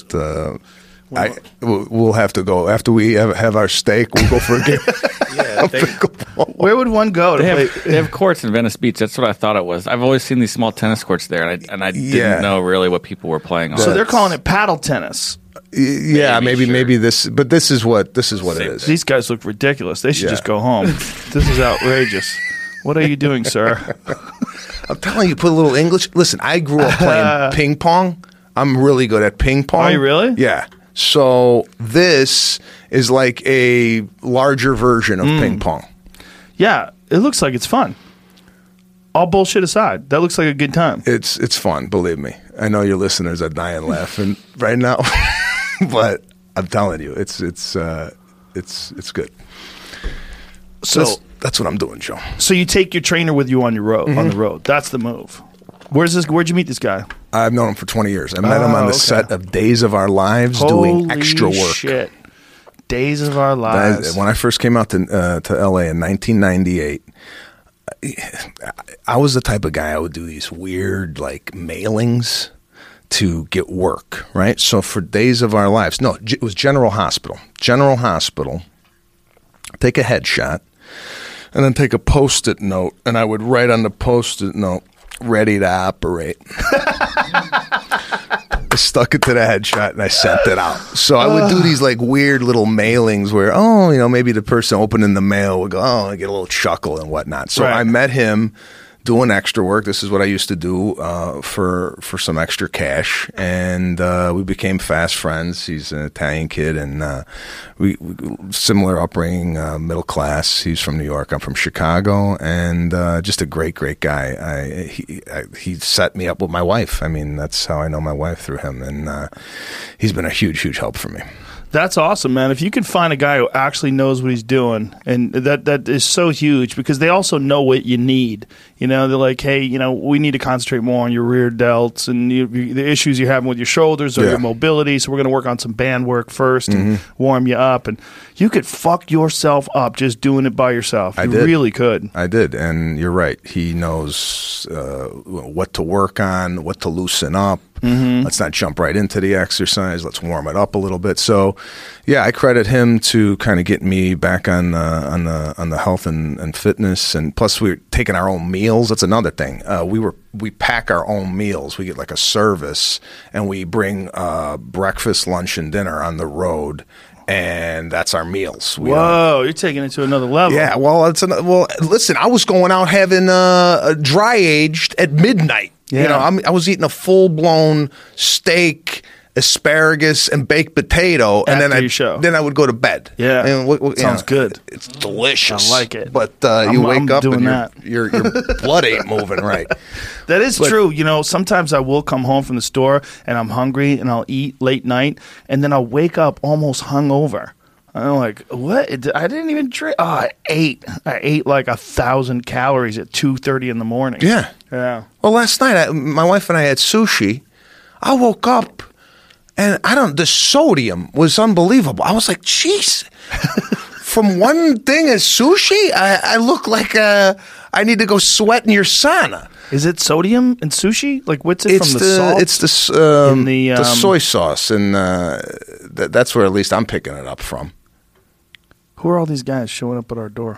we'll have to go after we have our steak. We'll go for a game. Where would one go? They have courts in Venice Beach. That's what I thought it was. I've always seen these small tennis courts there, and I didn't know really what people were playing on. So they're calling it paddle tennis. Yeah, maybe this, but this is what it is. These guys look ridiculous. They should just go home. This is outrageous. What are you doing, sir? I'm telling you, put a little English. Listen, I grew up playing ping pong. I'm really good at ping pong. Are you really? Yeah. So this is like a larger version of ping pong. Yeah, it looks like it's fun. All bullshit aside, that looks like a good time. It's fun, believe me. I know your listeners are dying laughing right now, but I'm telling you, it's it's good. So that's what I'm doing, Joe. So you take your trainer with you on your road, on the road. That's the move. Where'd you meet this guy? I've known him for 20 years. I met him on the set of Days of Our Lives doing extra work. Shit. Days of Our Lives. When I first came out to LA in 1998, I was the type of guy I would do these weird like mailings to get work, right? So for Days of Our Lives, no, it was General Hospital. General Hospital, take a headshot, and then take a Post-it note, and I would write on the Post-it note, ready to operate. I stuck it to the headshot and I sent it out. So I would do these like weird little mailings where, maybe the person opening the mail would go, I get a little chuckle and whatnot. So I met him doing extra work. This is what I used to do for some extra cash, and we became fast friends. He's an Italian kid, and we similar upbringing, middle class. He's from New York. I'm from Chicago, and just a great guy. He set me up with my wife. I mean, that's how I know my wife, through him, and he's been a huge help for me. That's awesome, man. If you can find a guy who actually knows what he's doing, and that is so huge, because they also know what you need. They're like, hey, we need to concentrate more on your rear delts and the issues you're having with your shoulders or your mobility, so we're going to work on some band work first and warm you up. And you could fuck yourself up just doing it by yourself. You really could. I did, and you're right. He knows what to work on, what to loosen up. Let's not jump right into the exercise. Let's warm it up a little bit. So, I credit him to kind of get me back on the health and fitness. And plus, we were taking our own meals. That's another thing. We pack our own meals. We get like a service, and we bring breakfast, lunch, and dinner on the road. And that's our meals. Whoa, you're taking it to another level. Yeah, well, listen, I was going out having dry aged at midnight. Yeah. I was eating a full-blown steak, asparagus, and baked potato, and then I would go to bed. Yeah, and sounds good. It's delicious. I like it. But you wake up and your blood ain't moving right. That is true. Sometimes I will come home from the store and I'm hungry and I'll eat late night, and then I'll wake up almost hungover. I'm like, what? I didn't even drink. Oh, I ate like 1,000 calories at 2:30 in the morning. Yeah. Well, last night, my wife and I had sushi. I woke up, and the sodium was unbelievable. I was like, jeez. From one thing as sushi, I look like I need to go sweat in your sauna. Is it sodium in sushi? Like, what's it from the salt? It's the soy sauce, and that's where at least I'm picking it up from. Who are all these guys showing up at our door?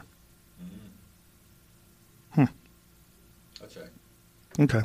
I'll check. Okay.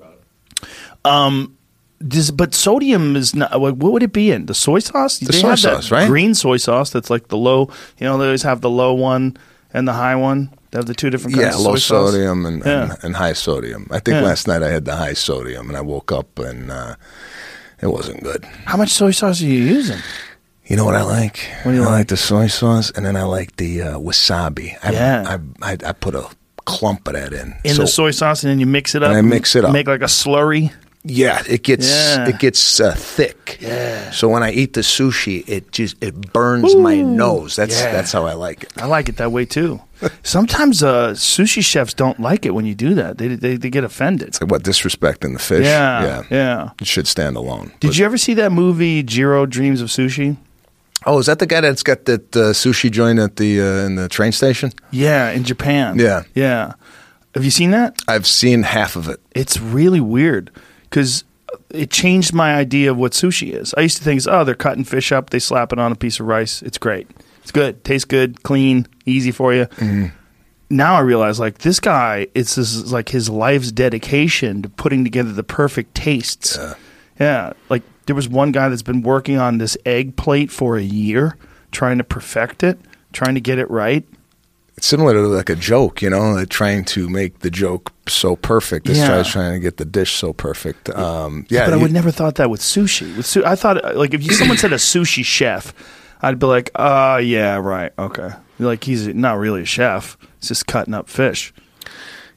But sodium is not. What would it be in? The soy sauce? The soy sauce, right? Green soy sauce. That's like the low. They always have the low one and the high one. They have the two different kinds of soy sauce. Yeah, low sodium and high sodium. I think last night I had the high sodium, and I woke up and it wasn't good. How much soy sauce are you using? You know what I like? What do you like? I like the soy sauce, and then I like the wasabi. I put a clump of that in the soy sauce, and then you mix it up. And I mix it up. Make like a slurry. Yeah, it gets thick. Yeah. So when I eat the sushi, it burns my nose. That's how I like it. I like it that way too. Sometimes sushi chefs don't like it when you do that. They get offended. It's like, what, disrespecting the fish? Yeah. It should stand alone. Did you ever see that movie Jiro Dreams of Sushi? Oh, is that the guy that's got that sushi joint at in the train station? Yeah, in Japan. Yeah. Have you seen that? I've seen half of it. It's really weird because it changed my idea of what sushi is. I used to think, they're cutting fish up, they slap it on a piece of rice. It's great. It's good. Tastes good, clean, easy for you. Mm-hmm. Now I realize, this guy, this is like his life's dedication to putting together the perfect tastes. Yeah. Like, there was one guy that's been working on this egg plate for a year, trying to perfect it, trying to get it right. It's similar to like a joke, trying to make the joke so perfect. This guy's trying to get the dish so perfect. But I would never thought that with sushi. I thought, if someone said a sushi chef, I'd be like, yeah, right, okay. Like, he's not really a chef. He's just cutting up fish.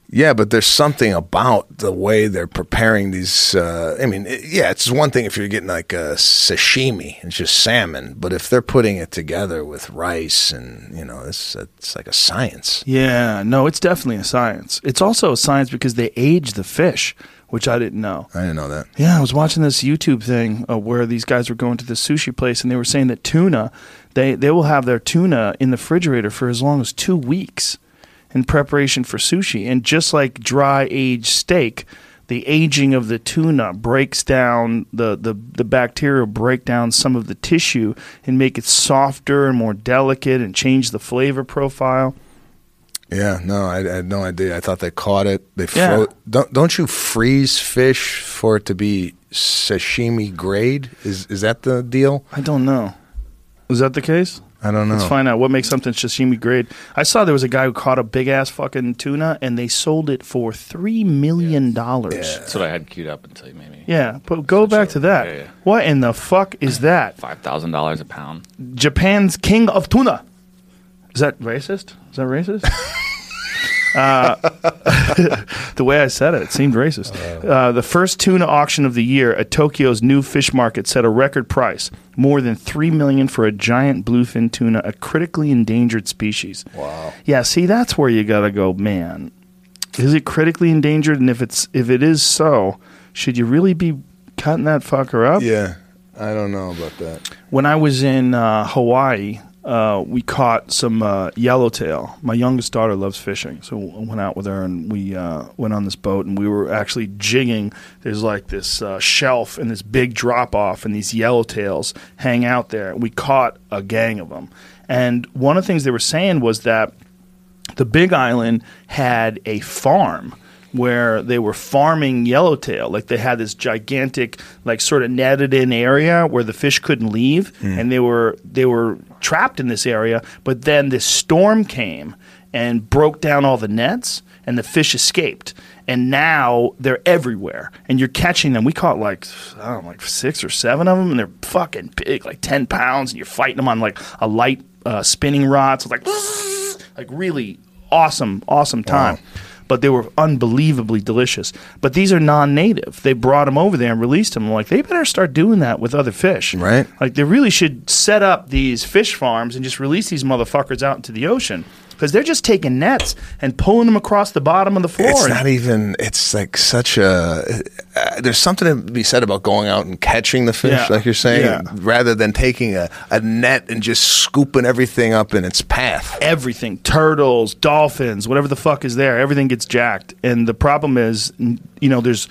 Yeah, but there's something about the way they're preparing these. It's one thing if you're getting like a sashimi, it's just salmon. But if they're putting it together with rice and, it's like a science. Yeah, no, it's definitely a science. It's also a science because they age the fish, which I didn't know. I didn't know that. Yeah, I was watching this YouTube thing where these guys were going to the sushi place and they were saying that tuna, they will have their tuna in the refrigerator for as long as 2 weeks in preparation for sushi. And just like dry aged steak, the aging of the tuna breaks down the bacteria, break down some of the tissue and make it softer and more delicate and change the flavor profile. Yeah, no, I had no idea. I thought they caught it. They froze. Don't you freeze fish for it to be sashimi grade? Is that the deal? I don't know. Is that the case? I don't know. Let's find out what makes something sashimi grade. I saw there was a guy who caught a big ass fucking tuna and they sold it for $3 million. Yeah. That's what I had queued up until you made me. Yeah, but go back to that. Yeah. What in the fuck is that? $5,000 a pound. Japan's king of tuna. Is that racist? Is that racist? The way I said it seemed racist. The first tuna auction of the year at Tokyo's new fish market set a record price, more than $3 million for a giant bluefin tuna, a critically endangered species. Wow. Yeah, see, that's where you gotta go, man. Is it critically endangered? And if it is so, should you really be cutting that fucker up? Yeah, I don't know about that. When I was in Hawaii, we caught some yellowtail. My youngest daughter loves fishing, so I went out with her and we went on this boat and we were actually jigging. There's like this shelf and this big drop off and these yellowtails hang out there. We caught a gang of them. And one of the things they were saying was that the Big Island had a farm where they were farming yellowtail. Like they had this gigantic, like sort of netted in area where the fish couldn't leave, and they were trapped in this area. But then this storm came and broke down all the nets, and the fish escaped. And now they're everywhere, and you're catching them. We caught like 6 or 7 of them, and they're fucking big, like 10 pounds, and you're fighting them on like a light spinning rod. So it's like really awesome time. Wow. But they were unbelievably delicious. But these are non-native. They brought them over there and released them. I'm like, they better start doing that with other fish. Right. Like, they really should set up these fish farms and just release these motherfuckers out into the ocean. Because they're just taking nets and pulling them across the bottom of the floor. It's not even, it's like such a, there's something to be said about going out and catching the fish, like you're saying, rather than taking a net and just scooping everything up in its path. Everything. Turtles, dolphins, whatever the fuck is there, everything gets jacked. And the problem is, there's,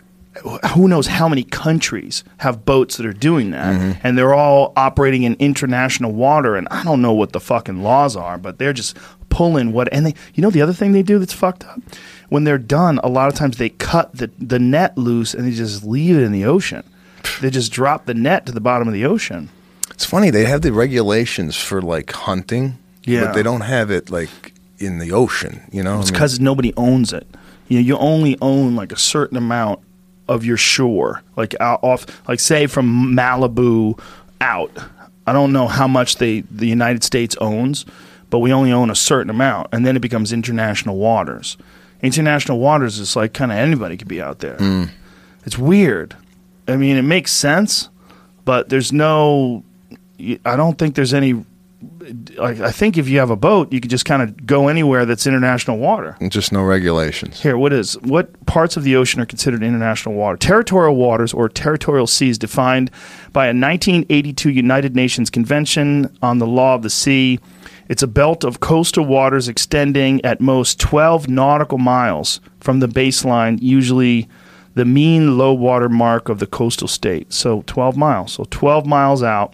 who knows how many countries have boats that are doing that, and they're all operating in international water, and I don't know what the fucking laws are, but they're just pulling what, and they, the other thing they do that's fucked up? When they're done, a lot of times they cut the net loose and they just leave it in the ocean. They just drop the net to the bottom of the ocean. It's funny, they have the regulations for like hunting, but they don't have it like in the ocean, It's because nobody owns it. You only own like a certain amount of your shore, like out off, like say from Malibu out. I don't know how much the United States owns, but we only own a certain amount, and then it becomes international waters. International waters is like kind of anybody could be out there. It's weird. I mean, it makes sense, but there's no. I don't think there's any. Like, I think if you have a boat, you can just kind of go anywhere that's international water. And just no regulations. Here, what parts of the ocean are considered international water? Territorial waters or territorial seas defined by a 1982 United Nations Convention on the Law of the Sea. It's a belt of coastal waters extending at most 12 nautical miles from the baseline, usually the mean low water mark of the coastal state. So 12 miles. So 12 miles out.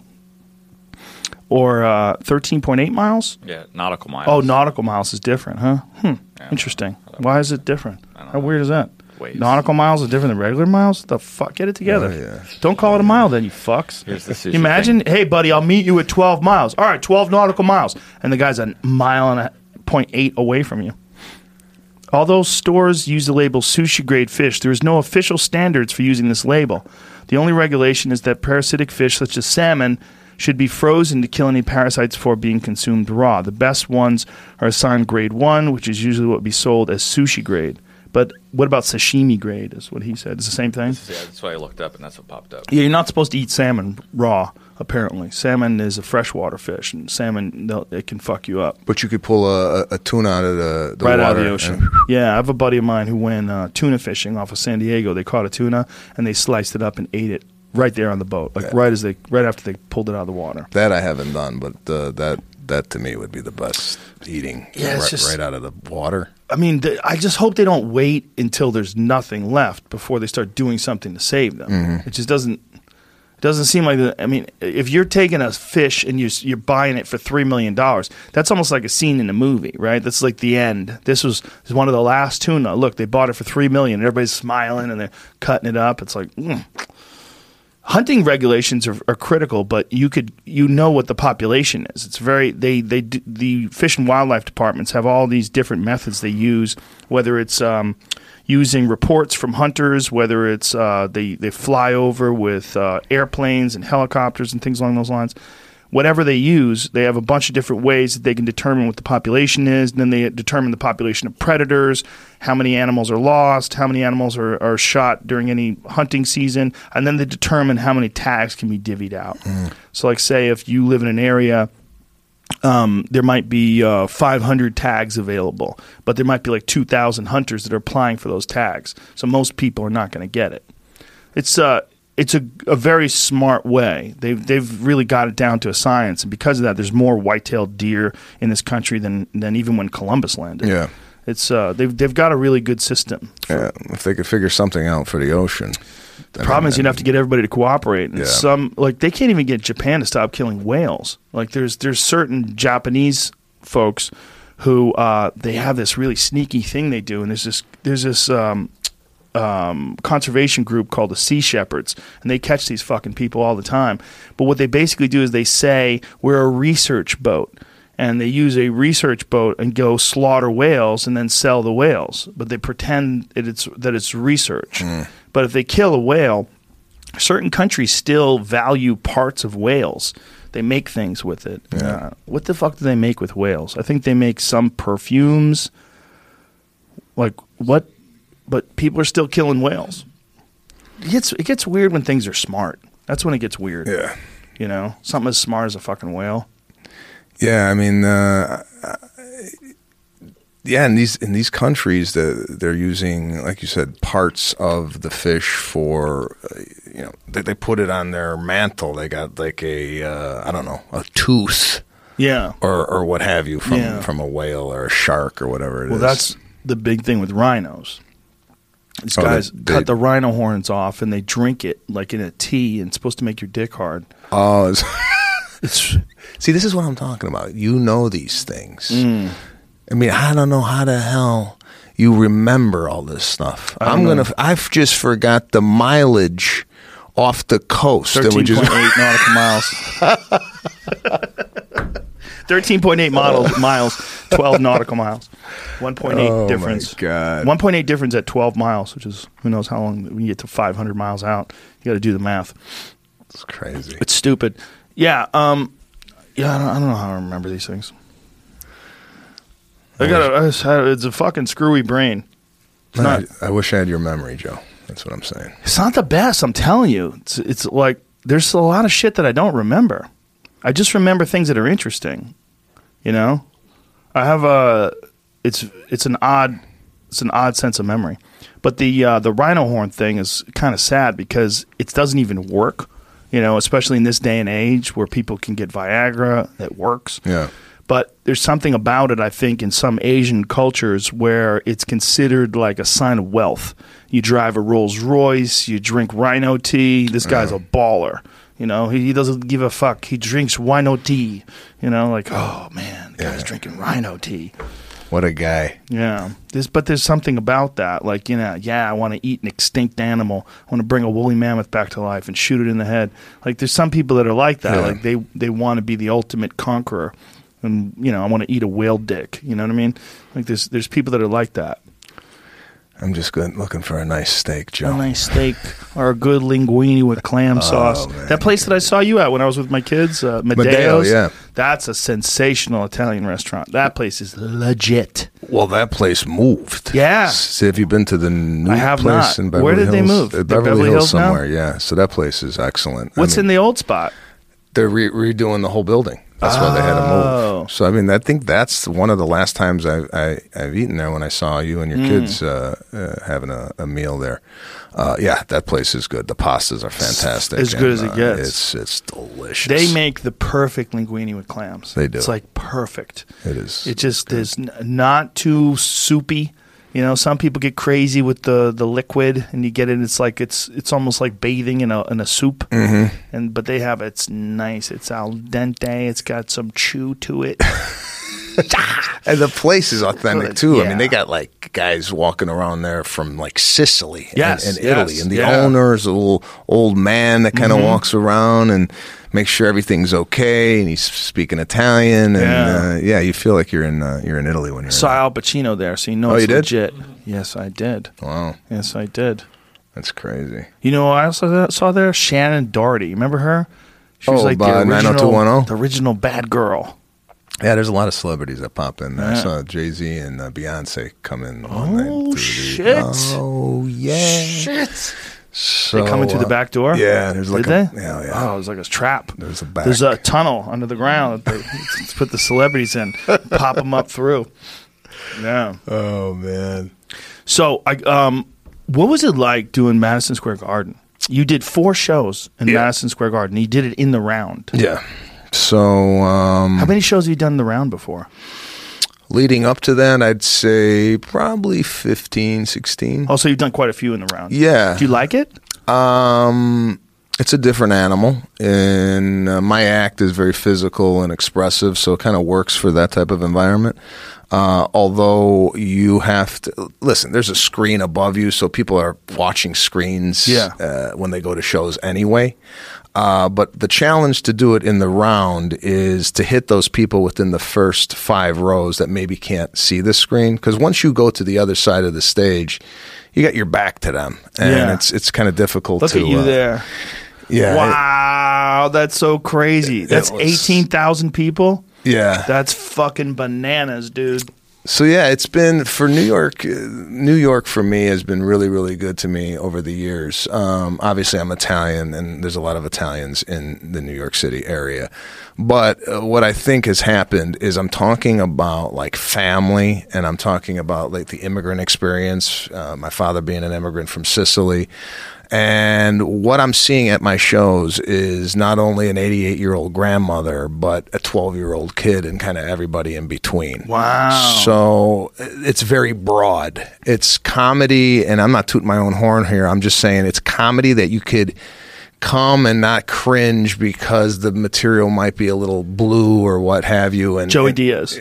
Or 13.8 miles? Yeah, nautical miles. Oh, nautical miles is different, huh? Yeah, interesting. Why is it different? How weird is that? Waves. Nautical miles is different than regular miles? The fuck? Get it together. Don't call it a mile then, you fucks. Here's the sushi Imagine, thing. hey, buddy, I'll meet you at 12 miles. All right, 12 nautical miles. And the guy's a mile and 0.8 away from you. Although stores use the label sushi-grade fish, there is no official standards for using this label. The only regulation is that parasitic fish such as salmon should be frozen to kill any parasites before being consumed raw. The best ones are assigned grade 1, which is usually what would be sold as sushi grade. But what about sashimi grade is what he said. It's the same thing? Yeah, that's what I looked up, and that's what popped up. Yeah, you're not supposed to eat salmon raw, apparently. Salmon is a freshwater fish, and salmon, it can fuck you up. But you could pull a tuna out of the right water. Out of the ocean. Yeah, I have a buddy of mine who went tuna fishing off of San Diego. They caught a tuna, and they sliced it up and ate it right there on the boat, like right after they pulled it out of the water. That I haven't done, but that to me would be the best eating. Yeah, right out of the water. I mean, I just hope they don't wait until there's nothing left before they start doing something to save them. Mm-hmm. It just doesn't seem like that. I mean, if you're taking a fish and you're buying it for $3 million, that's almost like a scene in a movie, right? That's like the end. This was one of the last tuna. Look, they bought it for $3 million. Everybody's smiling and they're cutting it up. It's like. Hunting regulations are critical, but you know what the population is. It's very the Fish and Wildlife departments have all these different methods they use, whether it's using reports from hunters, whether it's they fly over with airplanes and helicopters and things along those lines. Whatever they use, they have a bunch of different ways that they can determine what the population is. And then they determine the population of predators, how many animals are lost, how many animals are shot during any hunting season. And then they determine how many tags can be divvied out. So like say if you live in an area, there might be 500 tags available, but there might be like 2,000 hunters that are applying for those tags. So most people are not going to get it. It's a very smart way. They've really got it down to a science, and because of that, there's more white-tailed deer in this country than even when Columbus landed. Yeah, it's they've got a really good system. Yeah, if they could figure something out for the ocean. The problem is you'd have to get everybody to cooperate. And they can't even get Japan to stop killing whales. Like there's certain Japanese folks who they have this really sneaky thing they do, and there's this conservation group called the Sea Shepherds, and they catch these fucking people all the time. But what they basically do is they say we're a research boat, and they use a research boat and go slaughter whales and then sell the whales. But they pretend that it's research. But if they kill a whale, certain countries still value parts of whales. They make things with it. Yeah. What the fuck do they make with whales? I think they make some perfumes. Like what? But people are still killing whales. It gets weird when things are smart. That's when it gets weird. Yeah. You know? Something as smart as a fucking whale. Yeah, I mean, in these countries, they're using, like you said, parts of the fish for, they put it on their mantle. They got like a tooth. Yeah. Or what have you from a whale or a shark or whatever it is. Well, that's the big thing with rhinos. These guys cut the rhino horns off and they drink it like in a tea, and it's supposed to make your dick hard. Oh, see, this is what I'm talking about. You know these things. I mean, I don't know how the hell you remember all this stuff. I've just forgot the mileage off the coast. 13.8 nautical miles. 13.8 miles, 12 nautical miles. 1.8 difference. Oh, my God. 1.8 difference at 12 miles, which is who knows how long we get to 500 miles out. You got to do the math. It's crazy. It's stupid. Yeah. I don't know how I remember these things. It's a fucking screwy brain. I wish I had your memory, Joe. That's what I'm saying. It's not the best, I'm telling you. It's like there's a lot of shit that I don't remember. I just remember things that are interesting. You know? I have it's an odd sense of memory. But the rhino horn thing is kind of sad because it doesn't even work. You know, especially in this day and age where people can get Viagra, it works. Yeah. But there's something about it, I think, in some Asian cultures where it's considered like a sign of wealth. You drive a Rolls Royce, you drink rhino tea. This guy's a baller. You know, he doesn't give a fuck. He drinks rhino tea. You know, like, oh, man, the guy's drinking rhino tea. What a guy. Yeah. But there's something about that. Like, I want to eat an extinct animal. I want to bring a woolly mammoth back to life and shoot it in the head. Like, there's some people that are like that. Yeah. Like, they want to be the ultimate conqueror. And, I want to eat a whale dick. You know what I mean? Like, there's people that are like that. I'm just looking for a nice steak, Joe. A nice steak or a good linguine with clam sauce. Man. That place that I saw you at when I was with my kids, Medeo's, Medeo, yeah. That's a sensational Italian restaurant. That place is legit. Well, that place moved. Yeah. See, have you been to the new I have place not. in Beverly Where did Hills? they move? Beverly Hills now? somewhere, yeah. So that place is excellent. What's in the old spot? They're redoing the whole building. That's why they had to Oh. move. So, I mean, I think that's one of the last times I've eaten there when I saw you and your kids having a meal there. Yeah, that place is good. The pastas are fantastic. As good as it gets. It's delicious. They make the perfect linguine with clams. They do. It's like perfect. It is. It just is not too soupy. You know, some people get crazy with the liquid, and you get it. It's like it's almost like bathing in a soup. Mm-hmm. But they have it's nice. It's al dente. It's got some chew to it. And the place is authentic too. Yeah. I mean, they got like guys walking around there from like Sicily Yes, and Italy, yes, and the yeah. owner is a little old man that kind of walks around and makes sure everything's okay, and he's speaking Italian, and you feel like you're in Italy when you're Saw Al Pacino there, so you know it's you did? legit. Yes, I did. Wow, Yes, I did. that's crazy. You know, I also saw there Shannon Doherty. Remember her? She was like the original, 90210? the original bad girl. Yeah, there's a lot of celebrities that pop in. I Yeah. saw Jay-Z and Beyonce come in. Oh, shit. Oh, yeah. Shit. So, They come in through the back door? Yeah, there's like Did they? Yeah. Oh, it was like a trap. There's a back. There's a tunnel under the ground that they put the celebrities in, pop them up through. Yeah. Oh man. So, what was it like doing Madison Square Garden? You did 4 shows in Madison Square Garden. You did it in the round. Yeah. So How many shows have you done in the round before? leading up to that, I'd say probably 15, 16. Also, you've done quite a few in the round. Yeah. Do you like it? It's a different animal, and my act is very physical and expressive, so it kind of works for that type of environment. Although you have to listen, there's a screen above you, so people are watching screens when they go to shows anyway. But the challenge to do it in the round is to hit those people within the first 5 rows that maybe can't see the screen. Because once you go to the other side of the stage, you got your back to them, and it's kind of difficult. Look at you there. Yeah. Wow, that's so crazy. That's 18,000 people? Yeah. That's fucking bananas, dude. So yeah, it's been for New York. New York for me has been really, really good to me over the years. Obviously, I'm Italian, and there's a lot of Italians in the New York City area. But what I think has happened is I'm talking about like family, and I'm talking about like the immigrant experience. My father being an immigrant from Sicily. And what I'm seeing at my shows is not only an 88-year-old grandmother, but a 12-year-old kid and kind of everybody in between. Wow. So it's very broad. It's comedy, and I'm not tooting my own horn here. I'm just saying it's comedy that you could come and not cringe because the material might be a little blue or what have you. And Joey Diaz.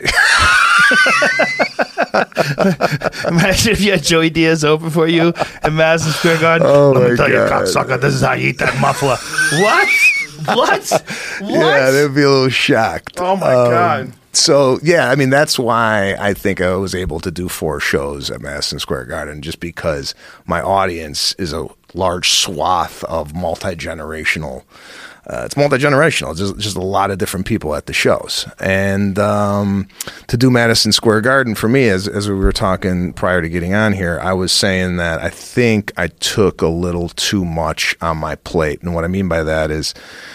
Imagine if you had Joey Diaz open for you in Madison Square Garden. Oh, Let me my tell you, God. cocksucker, this is how you eat that muffler. What? What? Yeah, they'd be a little shocked. Oh, my God. So, yeah, I mean, that's why I think I was able to do 4 shows at Madison Square Garden, just because my audience is a large swath of multi-generational. It's multi-generational. Just a lot of different people at the shows. And to do Madison Square Garden, for me, as we were talking prior to getting on here, I was saying that I think I took a little too much on my plate. And what I mean by that is,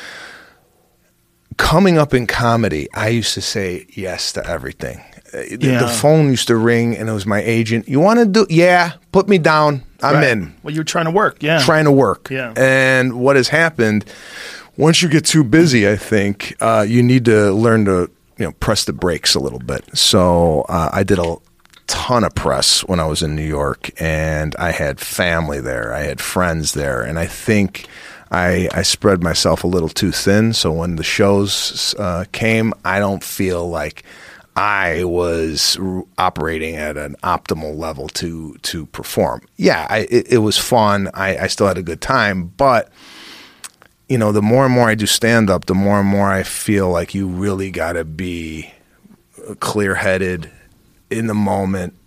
coming up in comedy, I used to say yes to everything. The phone used to ring, and it was my agent. You want to do? Yeah, put me down. I'm in. Well, you're trying to work, Trying to work. Yeah. And what has happened, once you get too busy, I think, you need to learn to press the brakes a little bit. So I did a ton of press when I was in New York, and I had family there. I had friends there, and I think I spread myself a little too thin. So when the shows came, I don't feel like I was operating at an optimal level to perform. Yeah, it was fun. I still had a good time, but the more and more I do stand up, the more and more I feel like you really got to be clear-headed in the moment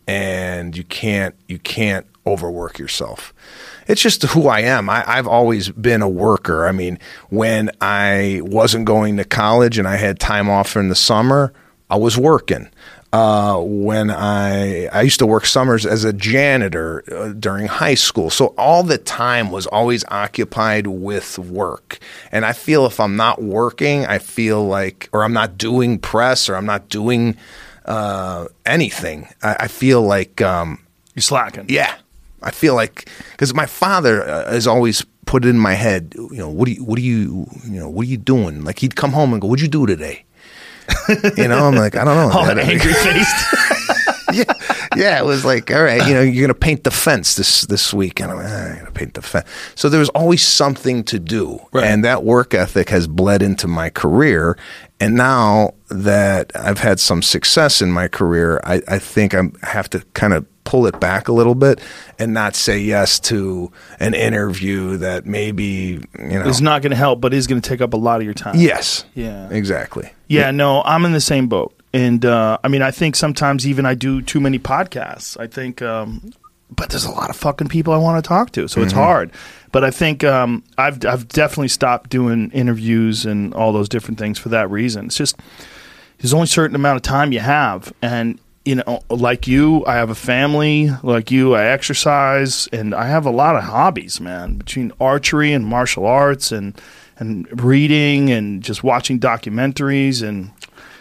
and you can't overwork yourself. It's just who I am. I've always been a worker. I mean, when I wasn't going to college and I had time off in the summer, I was working. When I used to work summers as a janitor during high school. So all the time was always occupied with work. And I feel if I'm not working, I feel like, or I'm not doing press, or I'm not doing anything, I feel like You're slacking. yeah. I feel like, because my father has always put it in my head, what are you doing? Like, he'd come home and go, "What'd you do today?" I'm like, I don't know. All angry faced. Yeah, it was like, all right, you're going to paint the fence this week. And I'm like, I'm going to paint the fence. So there was always something to do. Right. And that work ethic has bled into my career. And now that I've had some success in my career, I think I have to kind of pull it back a little bit and not say yes to an interview that maybe, It's not going to help, but is going to take up a lot of your time. Yes. Yeah. Exactly. Yeah, no, I'm in the same boat. And I think sometimes even I do too many podcasts. I think, but there's a lot of fucking people I want to talk to, so it's hard. But I think I've definitely stopped doing interviews and all those different things for that reason. It's just there's only a certain amount of time you have, and like you, I have a family. Like you, I exercise, and I have a lot of hobbies, man. Between archery and martial arts and reading and just watching documentaries and.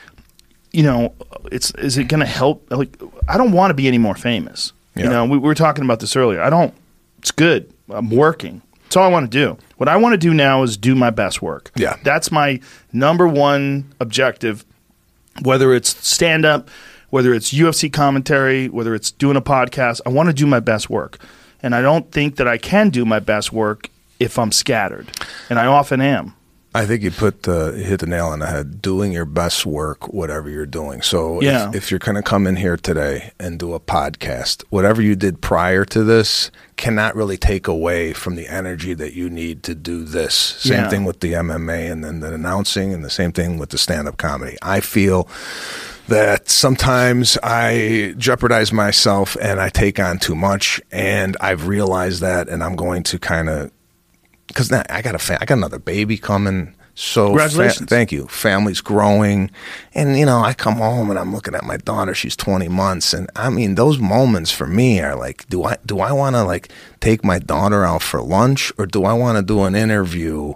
Is it going to help? Like, I don't want to be any more famous. Yeah. We were talking about this earlier. It's good. I'm working. That's all I want to do. What I want to do now is do my best work. Yeah. That's my number one objective, whether it's stand-up, whether it's UFC commentary, whether it's doing a podcast. I want to do my best work. And I don't think that I can do my best work if I'm scattered. And I often am. I think you hit the nail on the head. Doing your best work, whatever you're doing. So if you're going to come in here today and do a podcast, whatever you did prior to this cannot really take away from the energy that you need to do this. Same thing with the MMA and then the announcing, and the same thing with the stand-up comedy. I feel that sometimes I jeopardize myself and I take on too much, and I've realized that, and I'm going to kind of. Because now I got another baby coming. So congratulations. Thank you. Family's growing. And, I come home and I'm looking at my daughter. She's 20 months. And, I mean, those moments for me are like, do I want to, like, take my daughter out for lunch, or do I want to do an interview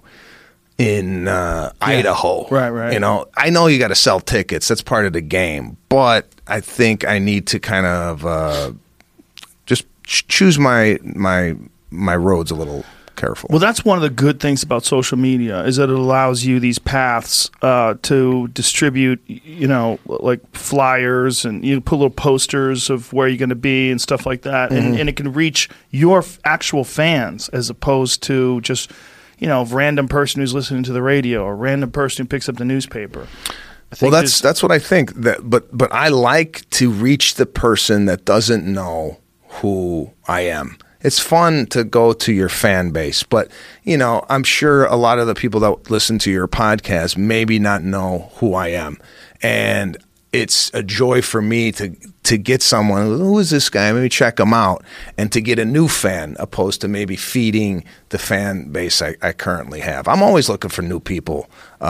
in Idaho? Right. I know you got to sell tickets. That's part of the game. But I think I need to kind of just choose my roads a little careful. Well, that's one of the good things about social media, is that it allows you these paths to distribute, like flyers, and you put little posters of where you're going to be and stuff like that. And it can reach your actual fans, as opposed to just, a random person who's listening to the radio or a random person who picks up the newspaper. Well, that's what I think. But I like to reach the person that doesn't know who I am. It's fun to go to your fan base, but, I'm sure a lot of the people that listen to your podcast maybe not know who I am. And it's a joy for me to get someone, who is this guy? Maybe check him out, and to get a new fan, opposed to maybe feeding the fan base I currently have. I'm always looking for new people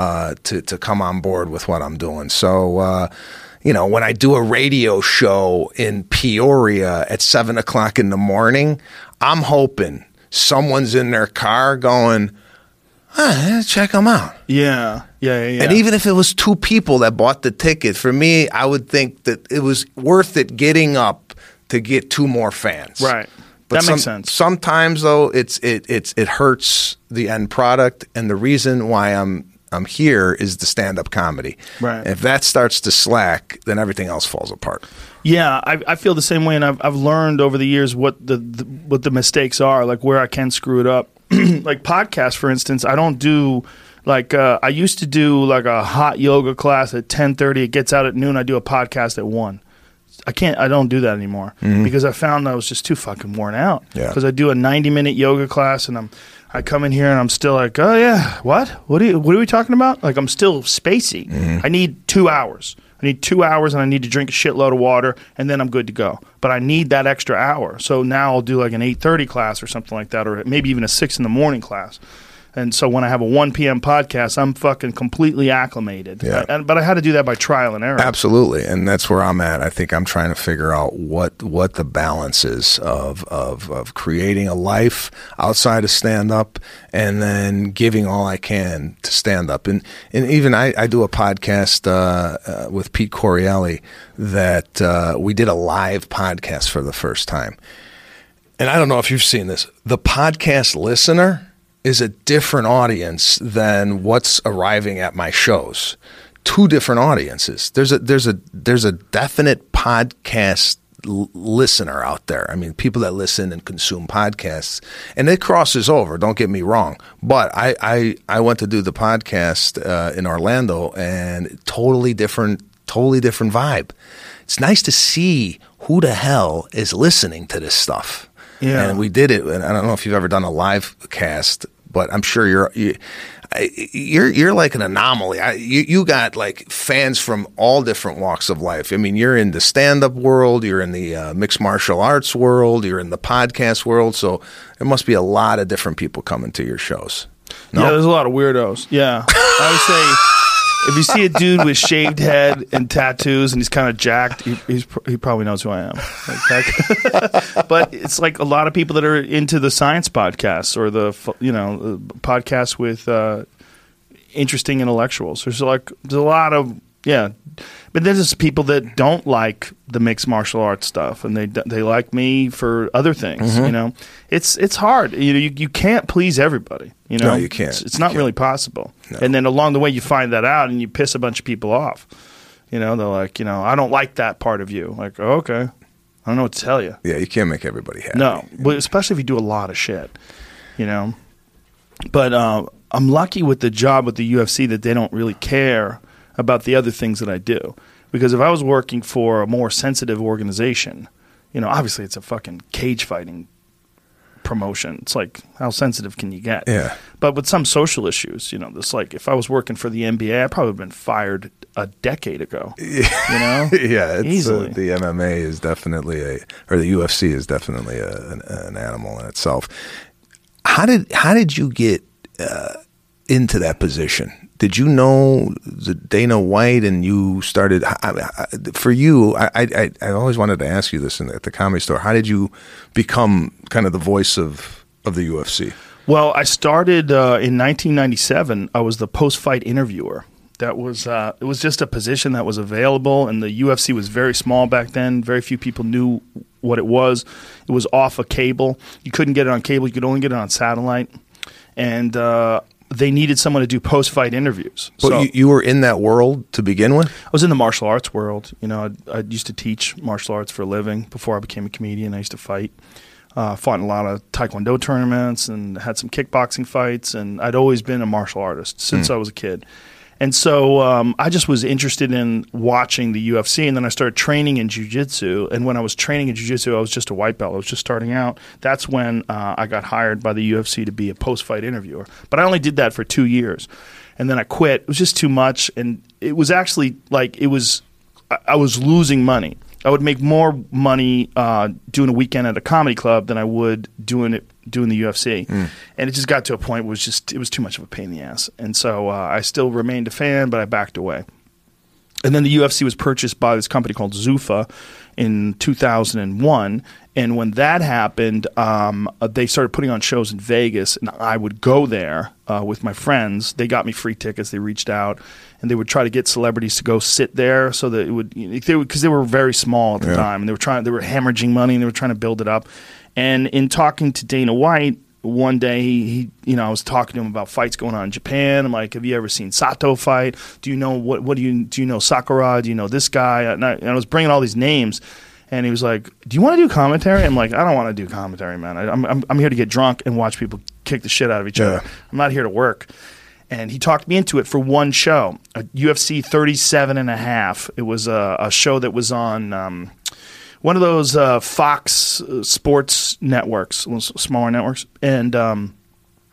to come on board with what I'm doing. So, when I do a radio show in Peoria at 7:00 in the morning, I'm hoping someone's in their car going, check them out. Yeah. And even if it was 2 people that bought the ticket, for me, I would think that it was worth it getting up to get 2 more fans. Right. But that makes sense. Sometimes, though, it hurts the end product, and the reason why I'm here is the stand-up comedy. Right. If that starts to slack, then everything else falls apart. Yeah, I feel the same way, and I've learned over the years what the mistakes are, like where I can screw it up. Like podcasts, for instance, I don't do like I used to do like a hot yoga class at 10:30. It gets out at noon. I do a podcast at 1. I don't do that anymore because I found I was just too fucking worn out. Yeah. Because I do a 90-minute yoga class, and I come in here and I'm still like, oh yeah, what are we talking about? Like, I'm still spacey. I need 2 hours. I need 2 hours, and I need to drink a shitload of water, and then I'm good to go. But I need that extra hour. So now I'll do like an 8:30 class or something like that, or maybe even a 6 in the morning class. And so when I have a 1 p.m. podcast, I'm fucking completely acclimated. Yeah. But I had to do that by trial and error. Absolutely, and that's where I'm at. I think I'm trying to figure out what the balance is of creating a life outside of stand-up and then giving all I can to stand-up. And even I do a podcast with Pete Corielli that we did a live podcast for the first time. And I don't know if you've seen this. The podcast listener is a different audience than what's arriving at my shows. Two different audiences. There's a definite podcast listener out there. I mean, people that listen and consume podcasts, and it crosses over. Don't get me wrong, but I went to do the podcast in Orlando, and totally different vibe. It's nice to see who the hell is listening to this stuff. Yeah. And we did it. And I don't know if you've ever done a live cast, but I'm sure you're like an anomaly. You got like fans from all different walks of life. I mean, you're in the stand-up world, you're in the mixed martial arts world, you're in the podcast world. So there must be a lot of different people coming to your shows. No? Yeah, there's a lot of weirdos. Yeah. I would say if you see a dude with shaved head and tattoos and he's kind of jacked, he probably knows who I am. But it's like a lot of people that are into the science podcasts or the podcasts with interesting intellectuals. There's a lot of but then there's people that don't like the mixed martial arts stuff, and they like me for other things. Mm-hmm. You know, it's hard. You can't please everybody. You know, no, you can't. It's not really possible. No. And then along the way, you find that out, and you piss a bunch of people off. You know, they're like, I don't like that part of you. Like, oh, okay, I don't know what to tell you. Yeah, you can't make everybody happy. No, but especially if you do a lot of shit. You know, but I'm lucky with the job with the UFC that they don't really care about the other things that I do. Because if I was working for a more sensitive organization, obviously it's a fucking cage fighting promotion. It's like, how sensitive can you get? Yeah. But with some social issues, this like, if I was working for the NBA, I'd probably have been fired a decade ago. Yeah, it's, easily. The MMA is definitely or the UFC is definitely an animal in itself. How did you get into that position? Did you know the Dana White and you started for you? I always wanted to ask you this at the Comedy Store. How did you become kind of the voice of the UFC? Well, I started in 1997. I was the post-fight interviewer. That was it was just a position that was available, and the UFC was very small back then. Very few people knew what it was. It was off a cable. You couldn't get it on cable. You could only get it on satellite, and they needed someone to do post-fight interviews. But so, you were in that world to begin with? I was in the martial arts world. I used to teach martial arts for a living before I became a comedian. I used to fight. Fought in a lot of Taekwondo tournaments and had some kickboxing fights. And I'd always been a martial artist since I was a kid. And so I just was interested in watching the UFC, and then I started training in jiu-jitsu. And when I was training in jiu-jitsu, I was just a white belt. I was just starting out. That's when I got hired by the UFC to be a post-fight interviewer. But I only did that for 2 years, and then I quit. It was just too much, and it was actually like I was losing money. I would make more money doing a weekend at a comedy club than I would doing the UFC. And it just got to a point where it was too much of a pain in the ass. And so I still remained a fan, but I backed away. And then the UFC was purchased by this company called Zuffa in 2001. And when that happened, they started putting on shows in Vegas, and I would go there with my friends. They got me free tickets. They reached out, and they would try to get celebrities to go sit there so that it would, because they were very small at the time, and they were hemorrhaging money, and they were trying to build it up. And in talking to Dana White, one day he I was talking to him about fights going on in Japan. I'm like, have you ever seen Sato fight? Do you know do you know Sakura? Do you know this guy? And I was bringing all these names, and he was like, do you want to do commentary? I'm like, I don't want to do commentary, man. I'm here to get drunk and watch people kick the shit out of each other. I'm not here to work. And he talked me into it for one show, a UFC 37.5. It was a show that was on one of those Fox sports networks, smaller networks. And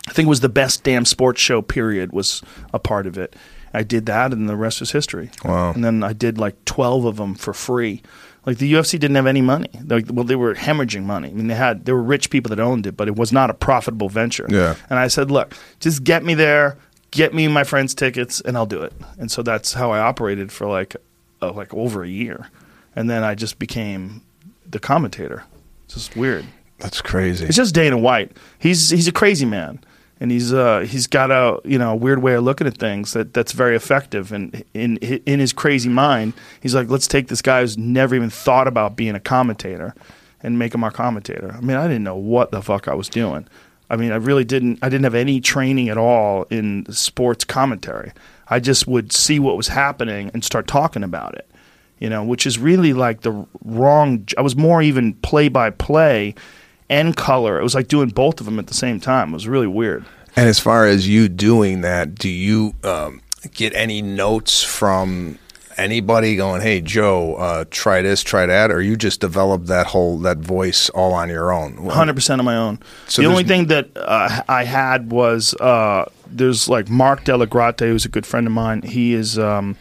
I think it was the best damn sports show period was a part of it. I did that, and the rest is history. Wow. And then I did like 12 of them for free. Like the UFC didn't have any money. They were hemorrhaging money. I mean, there were rich people that owned it, but it was not a profitable venture. Yeah. And I said, look, just get me there, get me my friends' tickets, and I'll do it. And so that's how I operated for like over a year. And then I just became the commentator. It's just weird. That's crazy. It's just Dana White. He's a crazy man. And he's got a weird way of looking at things that's very effective. And in his crazy mind, he's like, let's take this guy who's never even thought about being a commentator and make him our commentator. I mean, I didn't know what the fuck I was doing. I mean, I really didn't. I didn't have any training at all in sports commentary. I just would see what was happening and start talking about it. Which is really like the wrong. I was more even play-by-play and color. It was like doing both of them at the same time. It was really weird. And as far as you doing that, do you get any notes from anybody going, hey, Joe, try this, try that, or you just developed that voice all on your own? 100% on my own. So the only thing that I had was there's like Mark Delagrate, who's a good friend of mine. He's one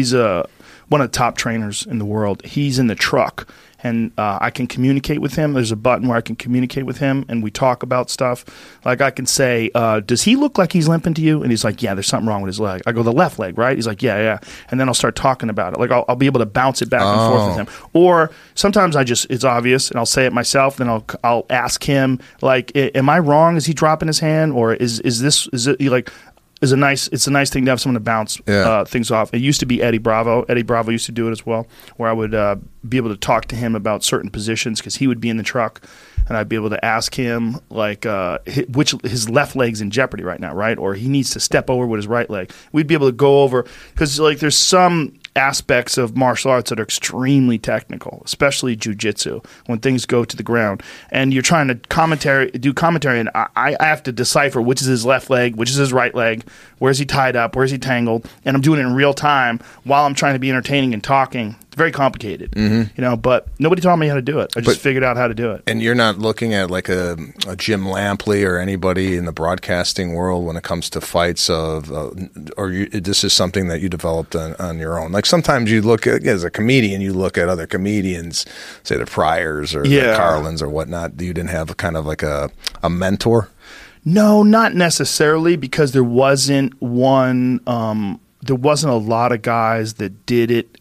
of the top trainers in the world. He's in the truck. And I can communicate with him. There's a button where I can communicate with him, and we talk about stuff. Like I can say, does he look like he's limping to you? And he's like, yeah, there's something wrong with his leg. I go, the left leg, right? He's like, yeah. And then I'll start talking about it. Like I'll be able to bounce it back and forth with him. Or sometimes it's obvious, and I'll say it myself. Then I'll ask him, like, am I wrong? Is he dropping his hand? Or is it like... It's a nice thing to have someone to bounce things off. It used to be Eddie Bravo. Eddie Bravo used to do it as well, where I would be able to talk to him about certain positions because he would be in the truck, and I'd be able to ask him like which his left leg's in jeopardy right now, right? Or he needs to step over with his right leg. We'd be able to go over because like there's some aspects of martial arts that are extremely technical, especially jiu-jitsu, when things go to the ground and you're trying to do commentary, and I have to decipher which is his left leg, which is his right leg, where's he tied up, where's he tangled, and I'm doing it in real time while I'm trying to be entertaining and talking. It's very complicated, but nobody taught me how to do it. I just figured out how to do it. And you're not looking at like a Jim Lampley or anybody in the broadcasting world when it comes to fights this is something that you developed on your own. Like sometimes you look at, as a comedian, you look at other comedians, say the Pryors or the Carlins or whatnot. You didn't have a kind of like a mentor? No, not necessarily, because there wasn't there wasn't a lot of guys that did it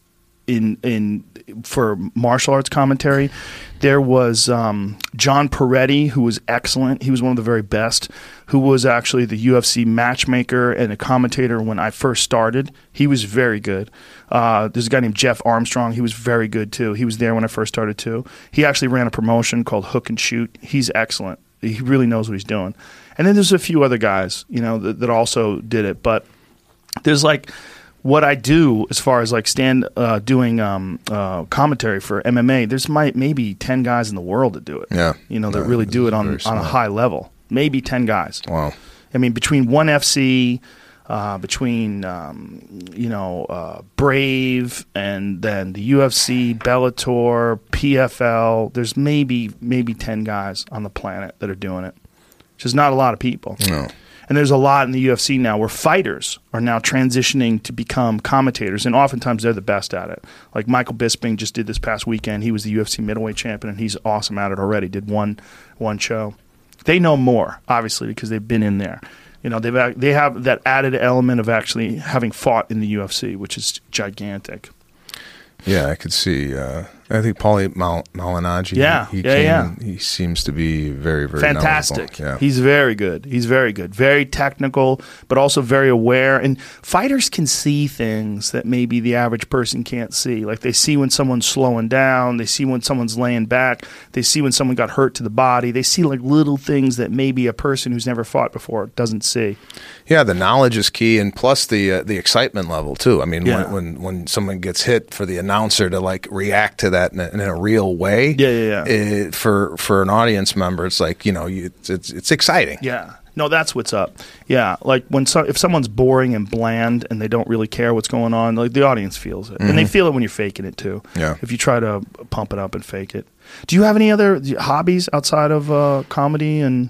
for martial arts commentary. There was John Peretti, who was excellent. He was one of the very best, who was actually the UFC matchmaker and a commentator when I first started. He was very good. There's a guy named Jeff Armstrong. He was very good too. He was there when I first started too. He actually ran a promotion called Hook and Shoot. He's excellent. He really knows what he's doing. And then there's a few other guys, that also did it. But there's like what I do as far as like doing commentary for MMA. There's maybe 10 guys in the world that do it. Yeah, that really do it on a high level. Maybe 10 guys. Wow. I mean, between ONE FC, between Brave, and then the UFC, Bellator, PFL. There's maybe 10 guys on the planet that are doing it, which is not a lot of people. No. And there's a lot in the UFC now where fighters are now transitioning to become commentators, and oftentimes they're the best at it. Like Michael Bisping just did this past weekend. He was the UFC middleweight champion, and he's awesome at it already. Did one show. They know more, obviously, because they've been in there. They have that added element of actually having fought in the UFC, which is gigantic. Yeah, I could see. I think Paulie Malignaggi. He seems to be very, very fantastic. Yeah. He's very good. Very technical, but also very aware. And fighters can see things that maybe the average person can't see. Like they see when someone's slowing down. They see when someone's laying back. They see when someone got hurt to the body. They see like little things that maybe a person who's never fought before doesn't see. Yeah, the knowledge is key, and plus the excitement level too. I mean, when someone gets hit, for the announcer to like react to that in a real way. For an audience member, it's like it's exciting. Yeah. No, that's what's up. Yeah, like if someone's boring and bland and they don't really care what's going on, like the audience feels it, and they feel it when you're faking it too. Yeah. If you try to pump it up and fake it. Do you have any other hobbies outside of comedy and?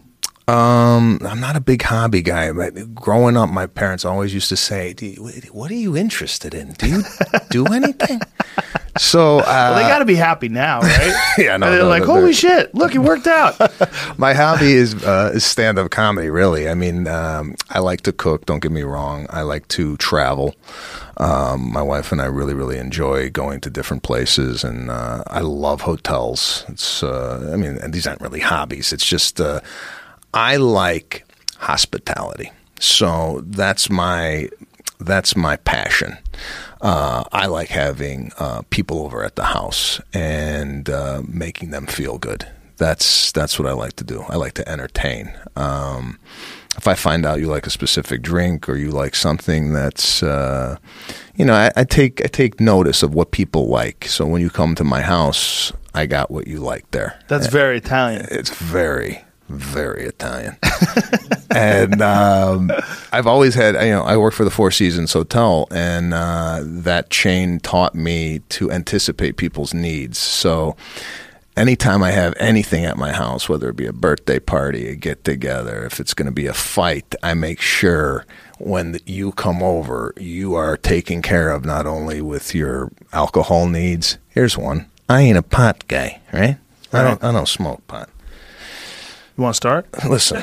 I'm not a big hobby guy. Growing up, my parents always used to say, what are you interested in? Do you do anything? So well, they got to be happy now, right? Yeah, no. They're like, holy shit, look, it worked out. My hobby is stand-up comedy, really. I mean, I like to cook, don't get me wrong. I like to travel. My wife and I really, really enjoy going to different places, and I love hotels. It's, and these aren't really hobbies. It's just I like hospitality, so that's my passion. I like having people over at the house and making them feel good. That's what I like to do. I like to entertain. If I find out you like a specific drink or you like something that's, I take notice of what people like. So when you come to my house, I got what you like there. That's very Italian. It's very, very Italian. And I've always had, I work for the Four Seasons Hotel, and that chain taught me to anticipate people's needs. So anytime I have anything at my house, whether it be a birthday party, a get-together, if it's going to be a fight, I make sure when you come over, you are taken care of not only with your alcohol needs. Here's one. I ain't a pot guy, right? I don't smoke pot. You want to start? Listen.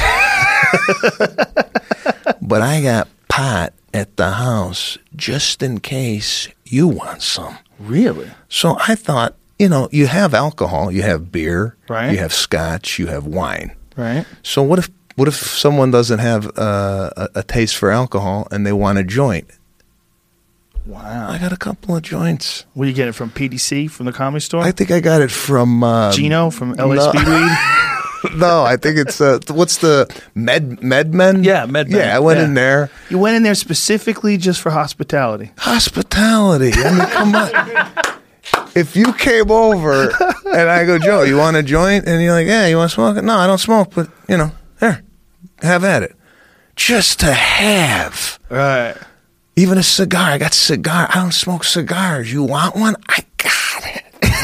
But I got pot at the house just in case you want some. Really? So I thought, you have alcohol, you have beer, right? You have scotch, you have wine. Right. So what if someone doesn't have a taste for alcohol and they want a joint? Wow. I got a couple of joints. Where you get it from? PDC, from the Comedy Store? I think I got it from Gino from LA Speedweed? No, I think it's what's the MedMen? Yeah, MedMen. Yeah, I went in there. You went in there specifically just for hospitality. Hospitality. I mean, come on. If you came over and I go, Joe, you want a joint? And you're like, yeah, you want to smoke it? No, I don't smoke, but here, have at it. Just to have. Right. Even a cigar. I got cigar. I don't smoke cigars. You want one? I got it.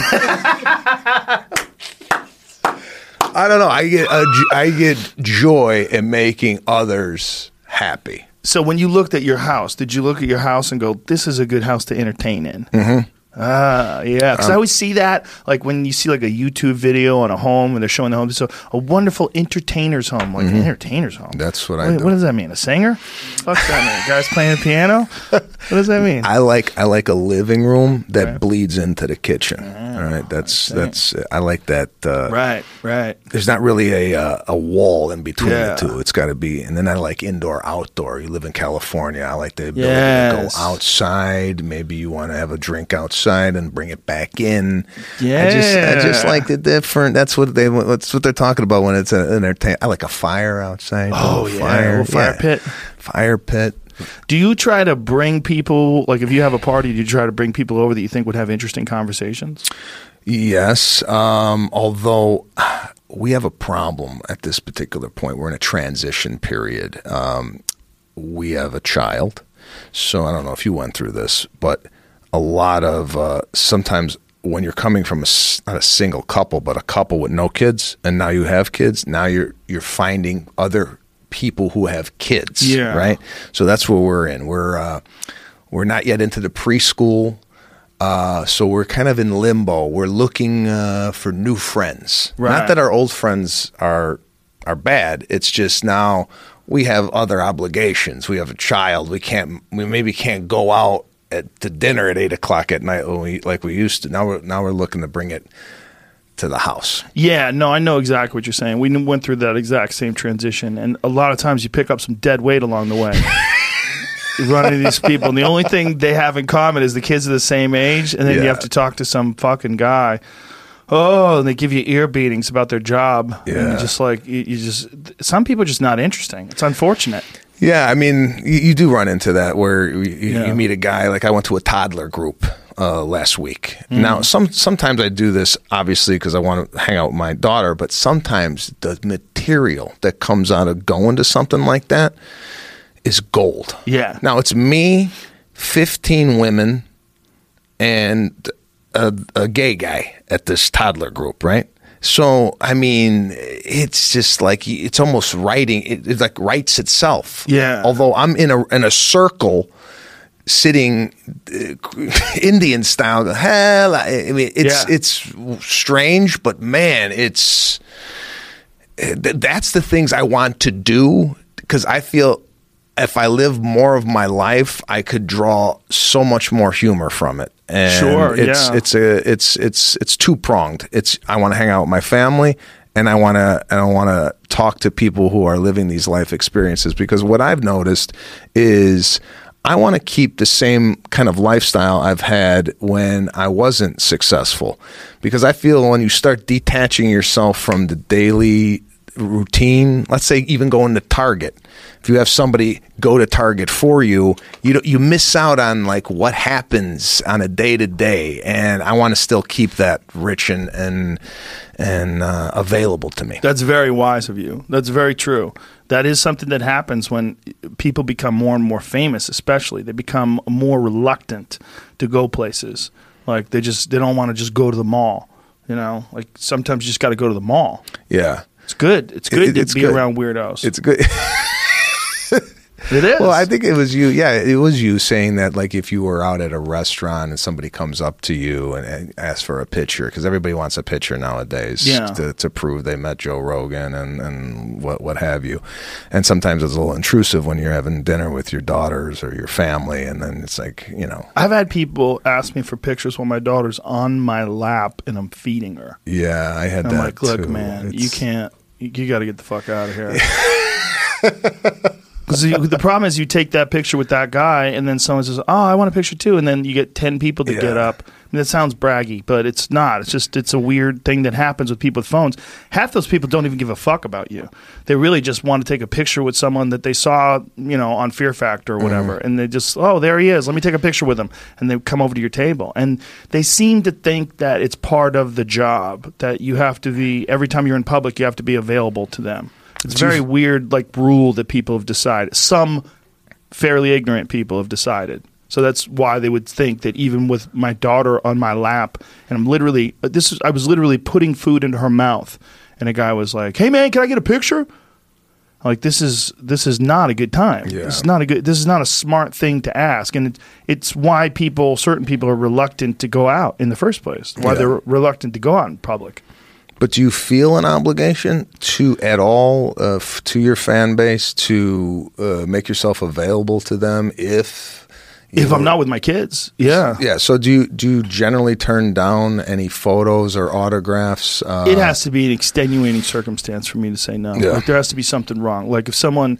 I don't know. I get joy in making others happy. So when you looked at your house, did you look at your house and go, this is a good house to entertain in? Mm-hmm. Yeah. Because I always see that, like when you see like a YouTube video on a home and they're showing the home, so a wonderful entertainer's home. Like an entertainer's home. That's what I do. What does that mean? A singer? What's that mean? Guys playing the piano? What does that mean? I like a living room that bleeds into the kitchen. All right, that's I like that. Right. There's not really a wall in between the two. It's got to be, and then I like indoor, outdoor. You live in California. I like the ability to go outside. Maybe you want to have a drink outside and bring it back in. Yeah, I just like the different. That's what they're talking about when it's an entertainment. I like a fire outside. Oh yeah, a fire pit. Fire pit. Do you try to bring people, like if you have a party, do you try to bring people over that you think would have interesting conversations? Yes, although we have a problem at this particular point. We're in a transition period. We have a child, so I don't know if you went through this, but a lot of sometimes when you're coming from not a single couple, but a couple with no kids, and now you have kids, now you're finding other people who have kids, right? So that's where we're in. We're not yet into the preschool, so we're kind of in limbo. We're looking for new friends. Right. Not that our old friends are bad. It's just now we have other obligations. We have a child. We maybe can't go out to dinner at 8:00 at night like we used to. Now we're looking to bring it to the house. Yeah, no, I know exactly what you're saying. We went through that exact same transition, and a lot of times you pick up some dead weight along the way. You run into these people, and the only thing they have in common is the kids are the same age, and then you have to talk to some fucking guy. Oh, and they give you ear beatings about their job. Yeah. And you're just like, some people are just not interesting. It's unfortunate. Yeah, I mean, you do run into that where you meet a guy. Like I went to a toddler group last week. Now, sometimes I do this obviously because I want to hang out with my daughter, but sometimes the material that comes out of going to something like that is gold. Yeah. Now it's me, 15 women, and a gay guy at this toddler group, right? So, I mean, it's just like it's almost writing. It like writes itself. Yeah. Although I'm in a circle, sitting Indian style. Hell, I mean, it's strange, but man, that's the things I want to do, because I feel if I live more of my life, I could draw so much more humor from it. And sure, it's two pronged. I want to hang out with my family, and I want to talk to people who are living these life experiences, because what I've noticed is I want to keep the same kind of lifestyle I've had when I wasn't successful, because I feel when you start detaching yourself from the daily routine, let's say even going to Target, if you have somebody go to Target for you, you miss out on like what happens on a day to day, and I want to still keep that rich and available to me. That's very wise of you. That's very true. That is something that happens when people become more and more famous, especially. They become more reluctant to go places. Like they don't want to just go to the mall. You know, like sometimes you just got to go to the mall. Yeah. It's good. It's good to be around weirdos. It's good. It is. Well, I think it was you. Yeah, it was you saying that, like, if you were out at a restaurant and somebody comes up to you and asks for a picture, because everybody wants a picture nowadays to prove they met Joe Rogan and what have you. And sometimes it's a little intrusive when you're having dinner with your daughters or your family, and then it's like, you know. I've had people ask me for pictures when my daughter's on my lap and I'm feeding her. Yeah, I had that. I'm like, look, too. man, you can't. You got to get the fuck out of here. Because the problem is you take that picture with that guy, and then someone says, oh, I want a picture too, and then you get 10 people to get up. I mean, that sounds braggy, but it's not. It's a weird thing that happens with people with phones. Half those people don't even give a fuck about you. They really just want to take a picture with someone that they saw, on Fear Factor or whatever, and they just, oh, there he is. Let me take a picture with him, and they come over to your table. And they seem to think that it's part of the job, that you have to be, every time you're in public, you have to be available to them. It's a very weird, rule that people have decided. Some fairly ignorant people have decided. So that's why they would think that even with my daughter on my lap, and I was literally putting food into her mouth, and a guy was like, "Hey man, can I get a picture?" I'm like, this is not a good time. Yeah. This is not a smart thing to ask, and it's why certain people are reluctant to go out in the first place. Why they're reluctant to go out in public. But do you feel an obligation at all to your fan base to make yourself available to them if I'm not with my kids? Yeah. Yeah. So do you generally turn down any photos or autographs? It has to be an extenuating circumstance for me to say no. Yeah. Like there has to be something wrong. Like if someone,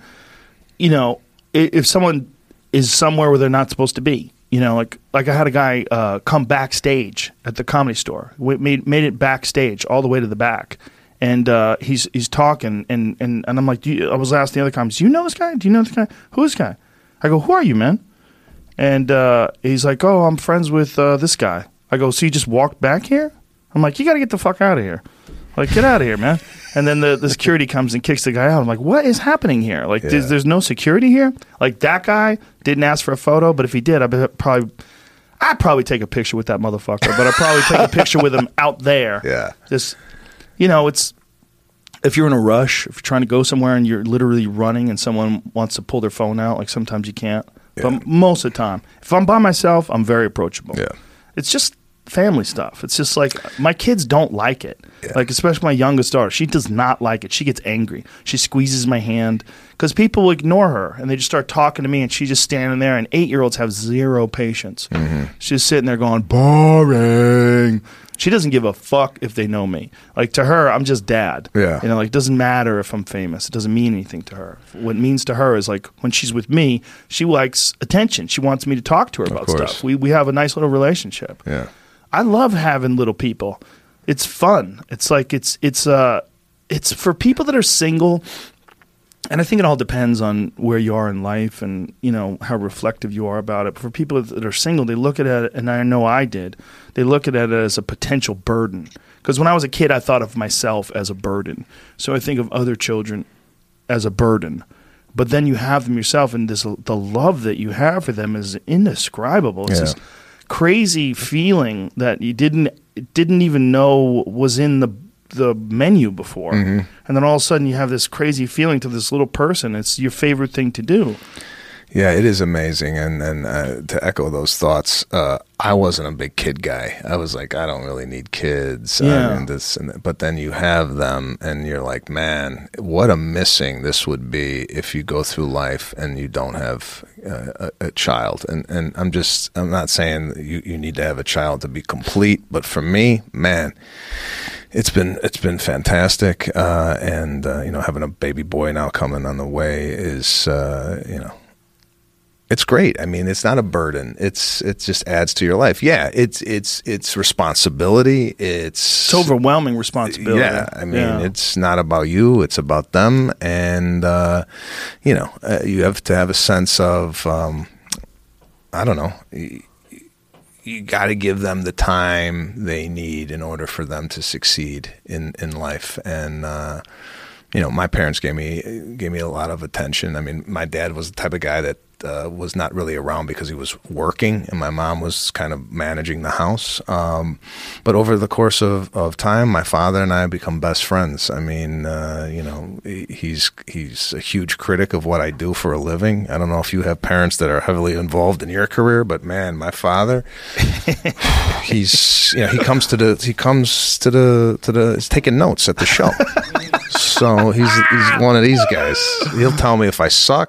if someone is somewhere where they're not supposed to be. Like I had a guy come backstage at the Comedy Store. Made it backstage all the way to the back, and he's talking, and I'm like, I was asking the other comics, do you know this guy? Do you know this guy? Who is this guy? I go, who are you, man? And he's like, oh, I'm friends with this guy. I go, so you just walked back here? I'm like, you got to get the fuck out of here. Like, get out of here, man. And then the security comes and kicks the guy out. I'm like, what is happening here? Like, there's no security here? Like, that guy didn't ask for a photo, but if he did, I'd probably take a picture with that motherfucker. But I'd probably take a picture with him out there. Yeah. Just, it's, if you're in a rush, if you're trying to go somewhere and you're literally running and someone wants to pull their phone out, like sometimes you can't. Yeah. But most of the time, if I'm by myself, I'm very approachable. Yeah. It's just family stuff. It's just like my kids don't like it. Yeah. Like especially my youngest daughter, she does not like it. She gets angry. She squeezes my hand because people ignore her and they just start talking to me, and she's just standing there. And 8-year-olds have zero patience. Mm-hmm. She's sitting there going boring. She doesn't give a fuck if they know me. Like to her, I'm just dad. Yeah. It doesn't matter if I'm famous. It doesn't mean anything to her. What it means to her is like when she's with me, she likes attention. She wants me to talk to her about stuff. We have a nice little relationship. Yeah. I love having little people. It's fun. It's like it's for people that are single, and I think it all depends on where you are in life and how reflective you are about it. But for people that are single, they look at it, and I know I did. They look at it as a potential burden. Because when I was a kid, I thought of myself as a burden. So I think of other children as a burden. But then you have them yourself, and the love that you have for them is indescribable. It's this crazy feeling that you didn't even know was in the menu before, and then all of a sudden you have this crazy feeling to this little person. It's your favorite thing to do. Yeah, it is amazing. And to echo those thoughts, I wasn't a big kid guy. I was like, I don't really need kids. Yeah. I mean, but then you have them and you're like, man, what a missing this would be if you go through life and you don't have a child. And I'm not saying that you need to have a child to be complete, but for me, man, it's been fantastic. And having a baby boy now coming on the way is, it's great. I mean, it's not a burden. It just adds to your life. Yeah, it's responsibility. It's overwhelming responsibility. Yeah, I mean, it's not about you. It's about them, and you have to have a sense of I don't know. You got to give them the time they need in order for them to succeed in life, and my parents gave me a lot of attention. I mean, my dad was the type of guy that was not really around because he was working, and my mom was kind of managing the house. But over the course of time, my father and I become best friends. I mean, he's a huge critic of what I do for a living. I don't know if you have parents that are heavily involved in your career, but man, my father, he's taking notes at the show. So he's one of these guys. He'll tell me if I suck.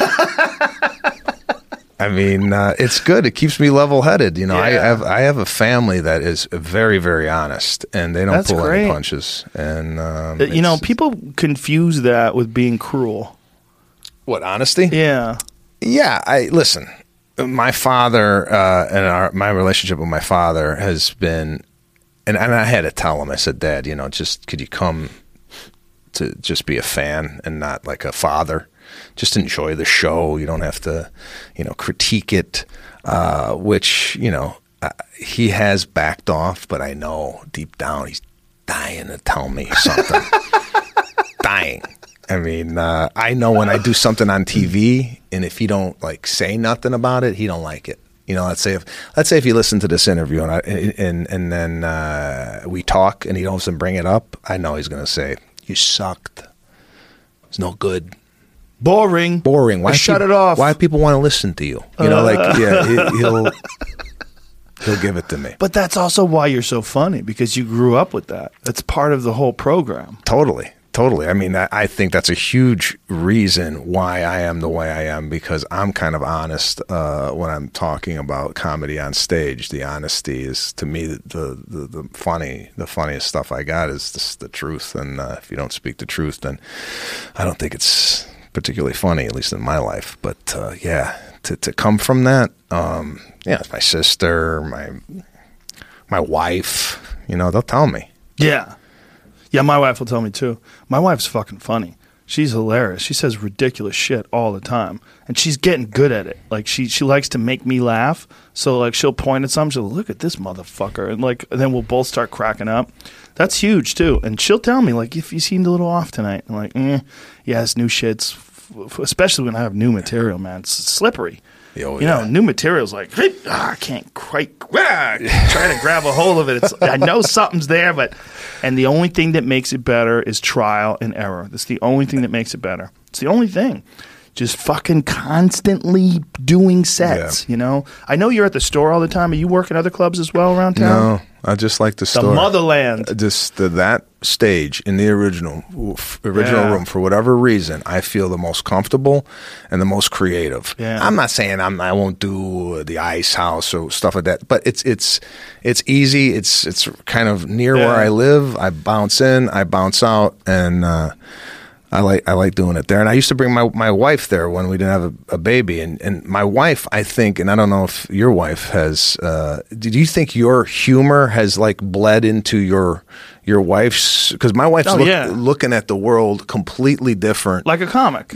I mean, it's good. It keeps me level-headed. Yeah. I have a family that is very, very honest, and they don't pull any punches. And people confuse that with being cruel. What, honesty? Yeah. Yeah. Listen. My father and my relationship with my father has been, and I had to tell him. I said, Dad, just could you come to just be a fan and not like a father? Just enjoy the show. You don't have to, critique it, which, he has backed off, but I know deep down he's dying to tell me something. Dying. I mean, I know when I do something on TV, and if he don't say nothing about it, he don't like it. Let's say if you listen to this interview and then we talk and he doesn't bring it up, I know he's going to say, you sucked. It's no good. Boring. Why shut it off? Why people want to listen to you? He'll give it to me. But that's also why you're so funny, because you grew up with that. That's part of the whole program. Totally. I mean, I think that's a huge reason why I am the way I am, because I'm kind of honest when I'm talking about comedy on stage. The honesty is, to me, the funniest stuff I got is just the truth. And if you don't speak the truth, then I don't think it's particularly funny, at least in my life. But to come from that, it's my sister, my wife, they'll tell me. Yeah. Yeah, my wife will tell me too. My wife's fucking funny. She's hilarious. She says ridiculous shit all the time, and she's getting good at it. Like she likes to make me laugh. So she'll point at something, she'll look at this motherfucker, and then we'll both start cracking up. That's huge too. And she'll tell me if you seemed a little off tonight. I'm like, yeah, it's new shits. Especially when I have new material, man. It's slippery. New material's I can't quite try to grab a hold of it. I know something's there, and the only thing that makes it better is trial and error. That's the only thing that makes it better. It's the only thing. Just fucking constantly doing sets, I know you're at the store all the time. Are you working other clubs as well around town? No, I just like the store. The motherland. Just that stage in the original room, for whatever reason, I feel the most comfortable and the most creative. Yeah. I'm not saying I won't do the Ice House or stuff like that, but it's easy. It's kind of near where I live. I bounce in, I bounce out, and I like doing it there. And I used to bring my wife there when we didn't have a baby. And my wife, I think, and I don't know if your wife has, do you think your humor has bled into your wife's? Because my wife's looking at the world completely different. Like a comic.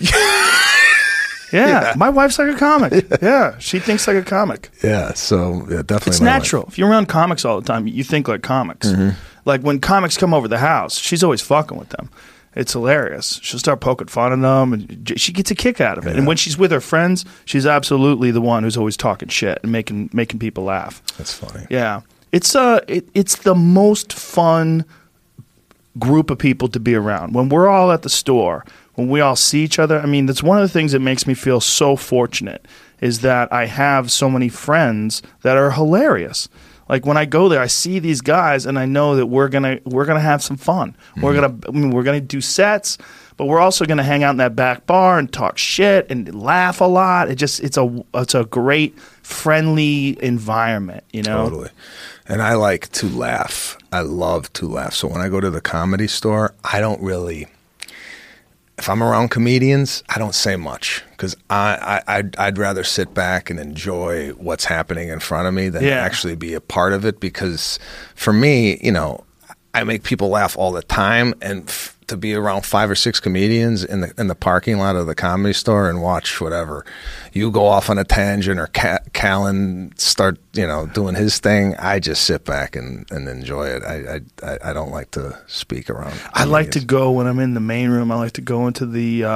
Yeah, my wife's like a comic. Yeah, she thinks like a comic. Yeah, so definitely. It's natural. If you're around comics all the time, you think like comics. Mm-hmm. Like when comics come over the house, she's always fucking with them. It's hilarious. She'll start poking fun at them, and she gets a kick out of it. Yeah. And when she's with her friends, she's absolutely the one who's always talking shit and making people laugh. That's funny. Yeah, it's the most fun group of people to be around. When we're all at the store, when we all see each other, I mean, that's one of the things that makes me feel so fortunate is that I have so many friends that are hilarious. Like when I go there, I see these guys, and I know that we're gonna have some fun. Mm-hmm. We're gonna do sets, but we're also gonna hang out in that back bar and talk shit and laugh a lot. It's a great, friendly environment, you know. Totally. And I like to laugh. I love to laugh. So when I go to the Comedy Store, I don't really. If I'm around comedians, I don't say much because I'd rather sit back and enjoy what's happening in front of me than actually be a part of it. Because for me, you know, I make people laugh all the time, and to be around 5 or 6 comedians in the parking lot of the Comedy Store and watch whatever you go off on a tangent or Callan start, you know, doing his thing, I just sit back and enjoy it. I don't like to speak around comedians. I like to go when I'm in the main room. I like to go into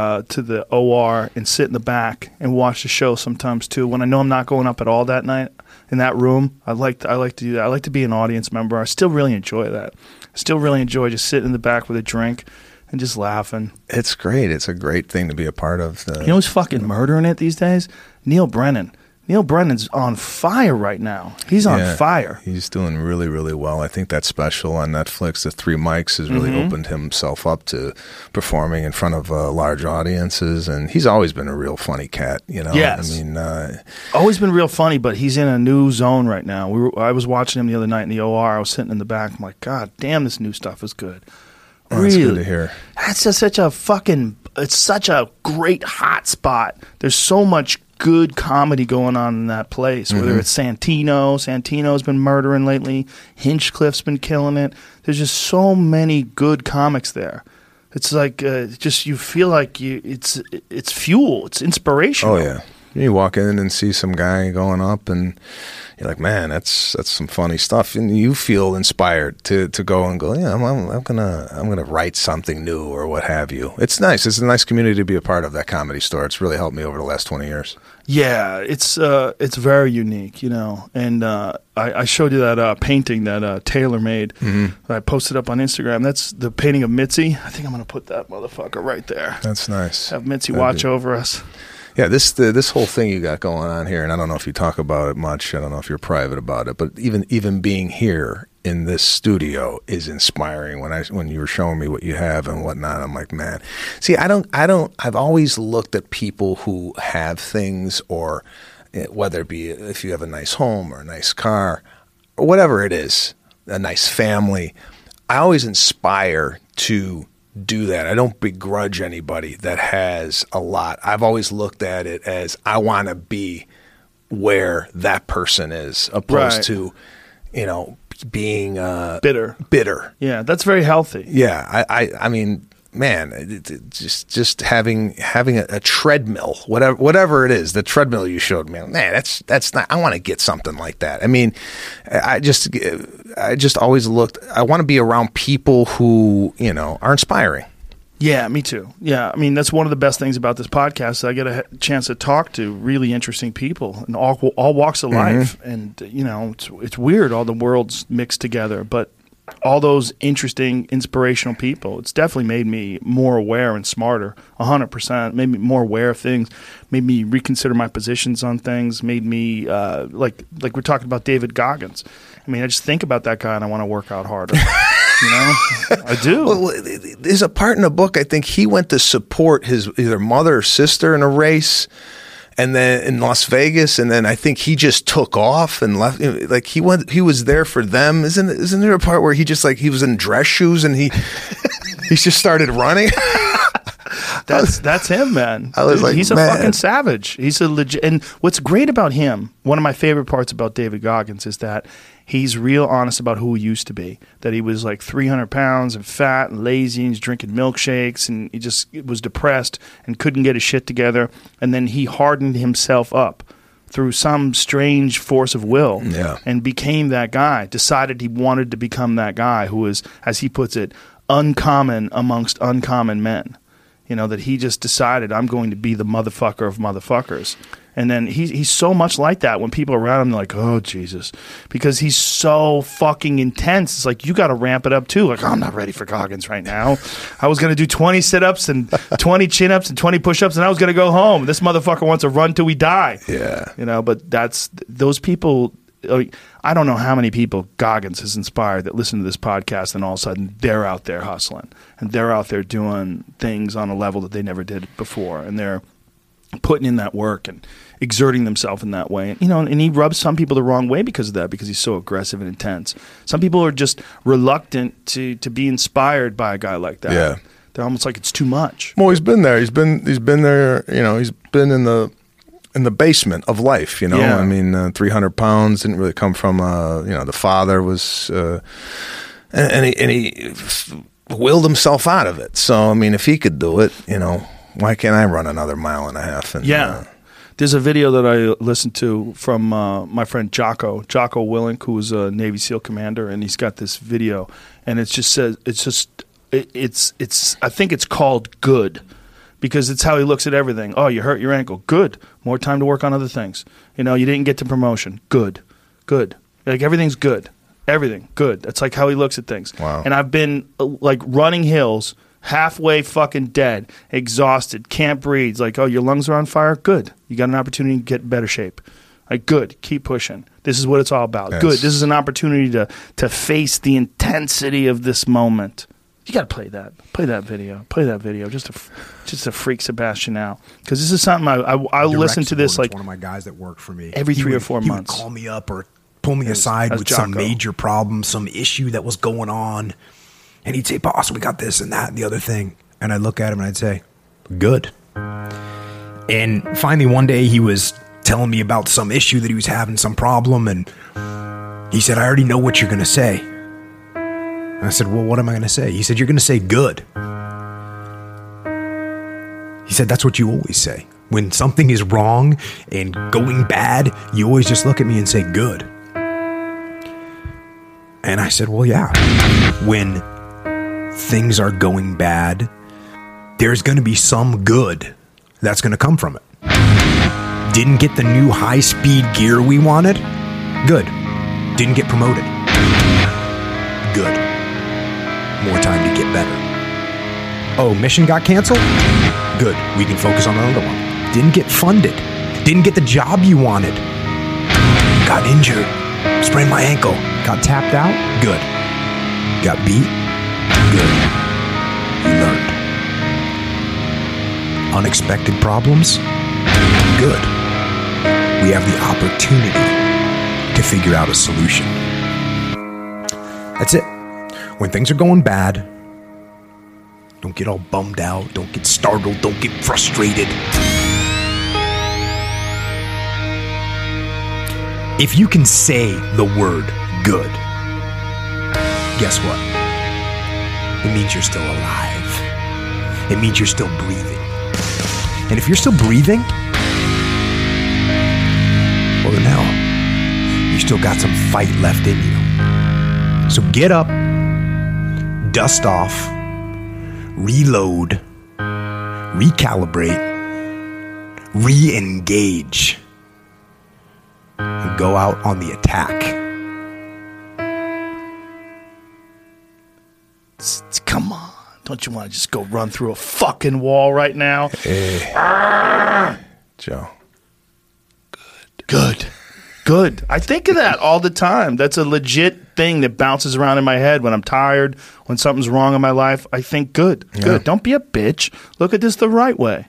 the OR and sit in the back and watch the show sometimes too. When I know I'm not going up at all that night in that room, I like to do that. I like to be an audience member. I still really enjoy that. I still really enjoy just sitting in the back with a drink and just laughing. It's great. It's a great thing to be a part of. You know who's fucking murdering it these days? Neil Brennan. Neil Brennan's on fire right now. He's on fire. He's doing really, really well. I think that special on Netflix, The Three Mics, has really opened himself up to performing in front of large audiences. And he's always been a real funny cat, you know? Yes. I mean, always been real funny, but he's in a new zone right now. I was watching him the other night in the OR. I was sitting in the back. I'm like, God damn, this new stuff is good. Oh, that's good to hear. That's just it's such a great hot spot. There's so much good comedy going on in that place, whether it's Santino's been murdering lately, Hinchcliffe's been killing it. There's just so many good comics there. It's like just you feel like it's fuel, it's inspirational. Oh yeah. You walk in and see some guy going up, and you're like, man, that's some funny stuff, and you feel inspired to go and go, yeah, I'm gonna write something new or what have you. It's nice. It's a nice community to be a part of, that Comedy Store. It's really helped me over the last 20 years. Yeah, it's very unique, you know. And I showed you that painting that Taylor made. That I posted up on Instagram. That's the painting of Mitzi. I think I'm gonna put that motherfucker right there. That's nice. Have Mitzi watch over us. Yeah, this whole thing you got going on here, and I don't know if you talk about it much. I don't know if you're private about it, but even being here in this studio is inspiring. When you were showing me what you have and whatnot, I'm like, man. See, I've always looked at people who have things, or whether it be if you have a nice home or a nice car or whatever it is, a nice family. I always inspire to do that. I don't begrudge anybody that has a lot. I've always looked at it as I want to be where that person is, opposed to, you know, being bitter. Yeah, that's very healthy. Yeah, I mean, man, just having a treadmill, whatever it is, the treadmill you showed me, man, that's not. I want to get something like that. I mean, I just always looked. I want to be around people who, you know, are inspiring. Yeah, me too. Yeah, I mean, that's one of the best things about this podcast. I get a chance to talk to really interesting people in all walks of life, and you know, it's weird, all the worlds mixed together, but all those interesting, inspirational people. It's definitely made me more aware and smarter, 100%. Made me more aware of things, made me reconsider my positions on things, made me, like we're talking about David Goggins. I mean, I just think about that guy and I want to work out harder. You know? I do. Well, there's a part in the book, I think he went to support his either mother or sister in a race, and then in Las Vegas, and then I think he just took off and left. Like he was there for them. Isn't there a part where he just like he was in dress shoes and he just started running? That's him, man. I was like, he's man. A fucking savage. He's a legit. And what's great about him, one of my favorite parts about David Goggins is that he's real honest about who he used to be. That he was like 300 pounds and fat and lazy, and he's drinking milkshakes, and he just was depressed and couldn't get his shit together. And then he hardened himself up through some strange force of will, and became that guy. Decided he wanted to become that guy who was, as he puts it, uncommon amongst uncommon men. You know, that he just decided, I'm going to be the motherfucker of motherfuckers. And then he's so much like that when people are around him, they're like, oh, Jesus. Because he's so fucking intense. It's like, you got to ramp it up too. Like, I'm not ready for Goggins right now. I was going to do 20 sit-ups and 20 chin-ups and 20 push-ups, and I was going to go home. This motherfucker wants to run till we die. Yeah. You know, but those people, I don't know how many people Goggins has inspired that listen to this podcast, and all of a sudden they're out there hustling. And they're out there doing things on a level that they never did before. And they're putting in that work and exerting themselves in that way. And he rubs some people the wrong way because of that, because he's so aggressive and intense. Some people are just reluctant to be inspired by a guy like that. Yeah. They're almost like it's too much. Well, he's been there. He's been there. He's been in the basement of life. Yeah. I mean, 300 pounds didn't really come from. The father was, and he willed himself out of it. So I mean, if he could do it, why can't I run another mile and a half? And, There's a video that I listened to from my friend Jocko Willink, who was a Navy SEAL commander, and he's got this video, and it just says I think it's called Good, because it's how he looks at everything. Oh, you hurt your ankle. Good. More time to work on other things. You didn't get to promotion. Good. Like, everything's good. Everything good. That's like how he looks at things. Wow. And I've been like running hills, halfway fucking dead, exhausted, can't breathe. It's like, oh, your lungs are on fire? Good. You got an opportunity to get in better shape. Like, good. Keep pushing. This is what it's all about. Yes. Good. This is an opportunity to face the intensity of this moment. You got to play that. Play that video. Just to freak Sebastian out, because this is something I listen to this like one of my guys that worked for me every 3 or 4 months. He would call me up or pull me aside with some major problem, some issue that was going on, and he'd say, "Boss, we got this and that and the other thing." And I'd look at him and I'd say, "Good." And finally one day he was telling me about some issue that he was having, some problem, and he said, "I already know what you're going to say." And I said, "Well, what am I going to say?" He said, "You're going to say good." He said, "That's what you always say. When something is wrong and going bad, you always just look at me and say good." And I said, "Well, yeah. When things are going bad, there's going to be some good that's going to come from it. Didn't get the new high-speed gear we wanted? Good. Didn't get promoted? Good. More time to get better. Oh, mission got canceled? Good. We can focus on another one. Didn't get funded. Didn't get the job you wanted. Got injured. Sprained my ankle. Got tapped out? Good. Got beat? Good. You learned. Unexpected problems? Good. We have the opportunity to figure out a solution." That's it. When things are going bad, don't get all bummed out. Don't get startled. Don't get frustrated. If you can say the word good, guess what? It means you're still alive. It means you're still breathing. And if you're still breathing, well then hell, you still got some fight left in you. So get up, dust off, reload, recalibrate, re-engage, and go out on the attack. Come on. Don't you want to just go run through a fucking wall right now? Hey. Joe. Good. I think of that all the time. That's a legit thing that bounces around in my head when I'm tired, when something's wrong in my life. I think good. Don't be a bitch. Look at this the right way.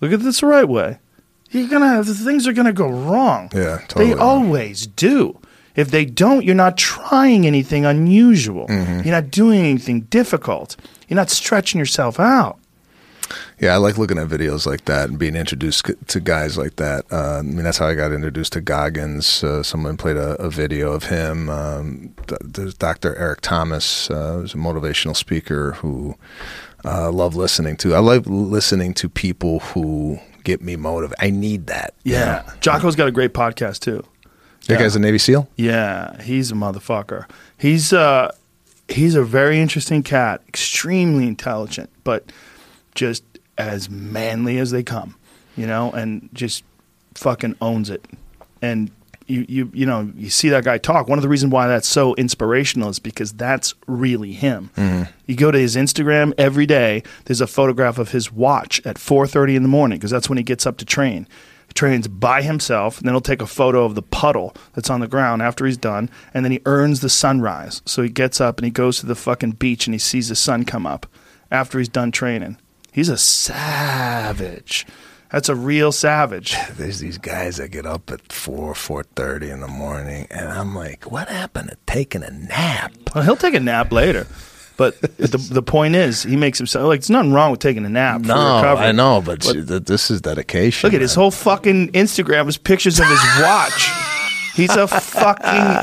Things are gonna go wrong. Yeah, totally. They always do. If they don't, you're not trying anything unusual. Mm-hmm. You're not doing anything difficult. You're not stretching yourself out. Yeah, I like looking at videos like that and being introduced to guys like that. I mean, that's how I got introduced to Goggins. Someone played a video of him. There's Dr. Eric Thomas, who's a motivational speaker who I love listening to. I love listening to people who get me motivated. I need that. Yeah. You know? Jocko's got a great podcast, too. That guy's a Navy SEAL? Yeah, he's a motherfucker. He's a very interesting cat, extremely intelligent, but just as manly as they come, and just fucking owns it. And you see that guy talk. One of the reasons why that's so inspirational is because that's really him. Mm-hmm. You go to his Instagram every day, there's a photograph of his watch at 4:30 in the morning because that's when he gets up to train. He trains by himself, and then he'll take a photo of the puddle that's on the ground after he's done, and then he earns the sunrise. So he gets up and he goes to the fucking beach and he sees the sun come up after he's done training. He's a savage. That's a real savage. There's these guys that get up at 4:30 in the morning, and I'm like, what happened to taking a nap? Well, he'll take a nap later. But the point is, he makes himself, like, there's nothing wrong with taking a nap for recovery. I know, but this is dedication. Look at his whole fucking Instagram is pictures of his watch. He's a fucking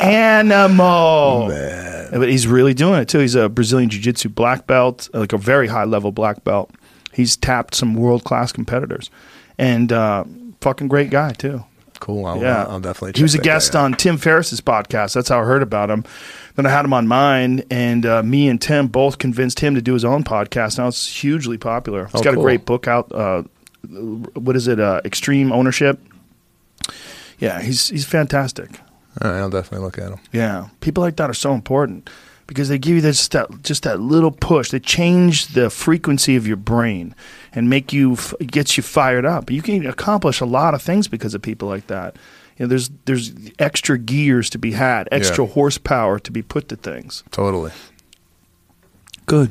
animal. Man. But he's really doing it, too. He's a Brazilian Jiu-Jitsu black belt, like a very high-level black belt. He's tapped some world-class competitors. And fucking great guy, too. Cool. I'll definitely check He was a that guest guy out. on Tim Ferriss's podcast. That's how I heard about him. Then I had him on mine, and me and Tim both convinced him to do his own podcast. Now it's hugely popular. He's got a great book out. What is it? Extreme Ownership. Yeah, he's fantastic. All right, I'll definitely look at him. Yeah, people like that are so important because they give you just that little push. They change the frequency of your brain and gets you fired up. You can accomplish a lot of things because of people like that. You know, there's extra gears to be had, extra horsepower to be put to things. Totally. Good.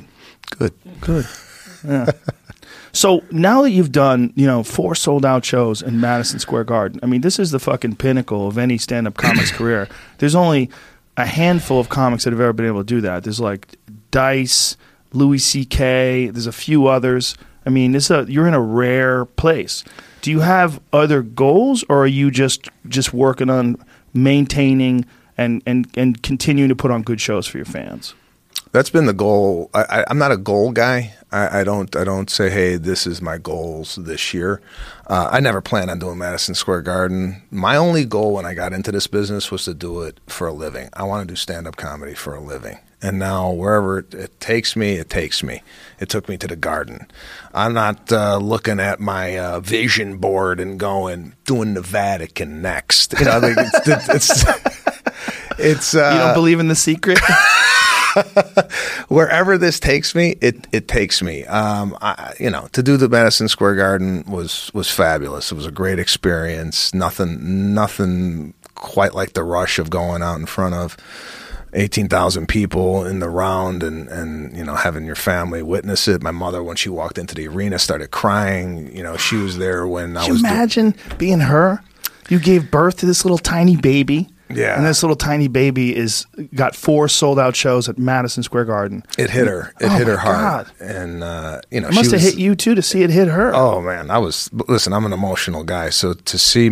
Yeah. So now that you've done, 4 sold-out shows in Madison Square Garden, I mean, this is the fucking pinnacle of any stand-up comic's career. There's only a handful of comics that have ever been able to do that. There's like Dice, Louis C.K., there's a few others. I mean, you're in a rare place. Do you have other goals, or are you just working on maintaining and continuing to put on good shows for your fans? That's been the goal. I'm not a goal guy. I don't say, hey, this is my goals this year. I never planned on doing Madison Square Garden. My only goal when I got into this business was to do it for a living. I want to do stand-up comedy for a living. And now wherever it takes me, it takes me. It took me to the Garden. I'm not looking at my vision board and doing the Vatican next. You know, it's you don't believe in The Secret? Wherever this takes me, it takes me. To do the Madison Square Garden was fabulous. It was a great experience. Nothing quite like the rush of going out in front of 18,000 people in the round and having your family witness it. My mother, when she walked into the arena, started crying. She was there when I was. Can you imagine being her? You gave birth to this little tiny baby. Yeah. And this little tiny baby got 4 sold-out shows at Madison Square Garden. It hit her. It hit her hard. God. And, it must have hit you, too, to see it hit her. Oh, man. Listen, I'm an emotional guy. So to see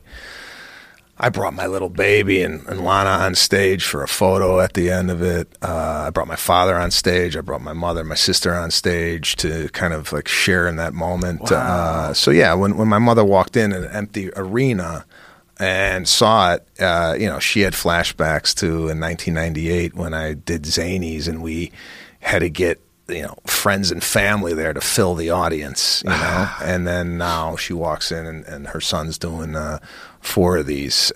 I brought my little baby and Lana on stage for a photo at the end of it. I brought my father on stage. I brought my mother, my sister on stage to kind of like share in that moment. Wow. When my mother walked in an empty arena and saw it, she had flashbacks to in 1998 when I did Zanies and we had to get, friends and family there to fill the audience, and then now she walks in and her son's doing 4 of these,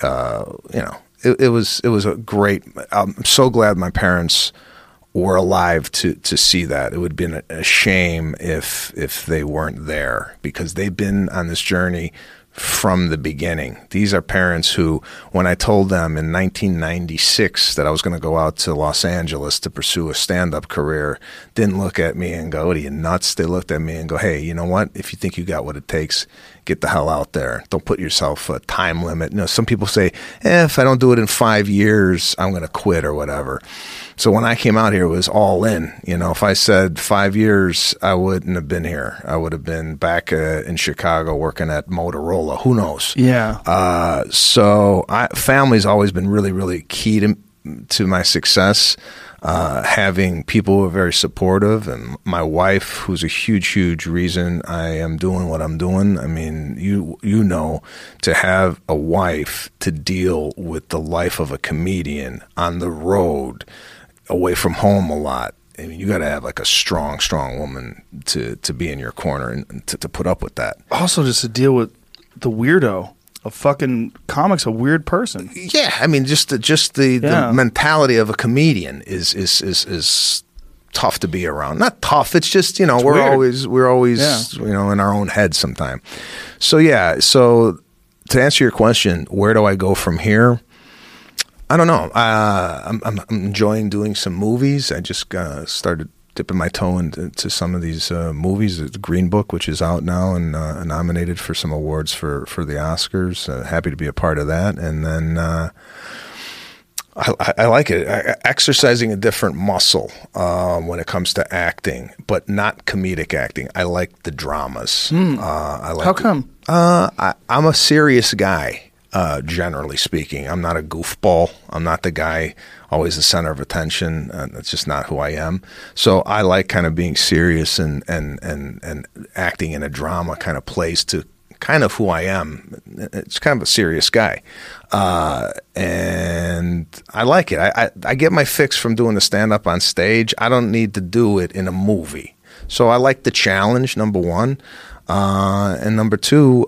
it was a great, I'm so glad my parents were alive to see that. It would have been a shame if they weren't there because they've been on this journey from the beginning. These are parents who, when I told them in 1996 that I was going to go out to Los Angeles to pursue a stand-up career, didn't look at me and go, what are you, nuts? They looked at me and go, hey, you know what? If you think you got what it takes, get the hell out there. Don't put yourself a time limit. Some people say, if I don't do it in 5 years, I'm going to quit or whatever. So when I came out here, it was all in. If I said 5 years, I wouldn't have been here. I would have been back in Chicago working at Motorola. Who knows? Yeah. Family's always been really, really key to my success. Having people who are very supportive, and my wife, who's a huge, huge reason I am doing what I'm doing. I mean, to have a wife to deal with the life of a comedian on the road, away from home a lot. I mean, you got to have like a strong, strong woman to be in your corner and to put up with that. Also, just to deal with the weirdo. a fucking comic's a weird person. Yeah, I mean, just the mentality of a comedian is tough to be around. Not tough. It's just we're weird. always in our own head sometime. So so to answer your question, where do I go from here? I don't know. I'm enjoying doing some movies. I just started dipping my toe into some of these movies. The Green Book, which is out now and nominated for some awards for the Oscars. Happy to be a part of that. And then I like it. Exercising a different muscle when it comes to acting, but not comedic acting. I like the dramas. How come? I'm a serious guy. Generally speaking, I'm not a goofball. I'm not the guy always the center of attention. That's just not who I am. So I like kind of being serious and acting in a drama kind of plays to kind of who I am. It's kind of a serious guy. And I like it. I get my fix from doing the stand-up on stage. I don't need to do it in a movie. So I like the challenge, number one. And number two,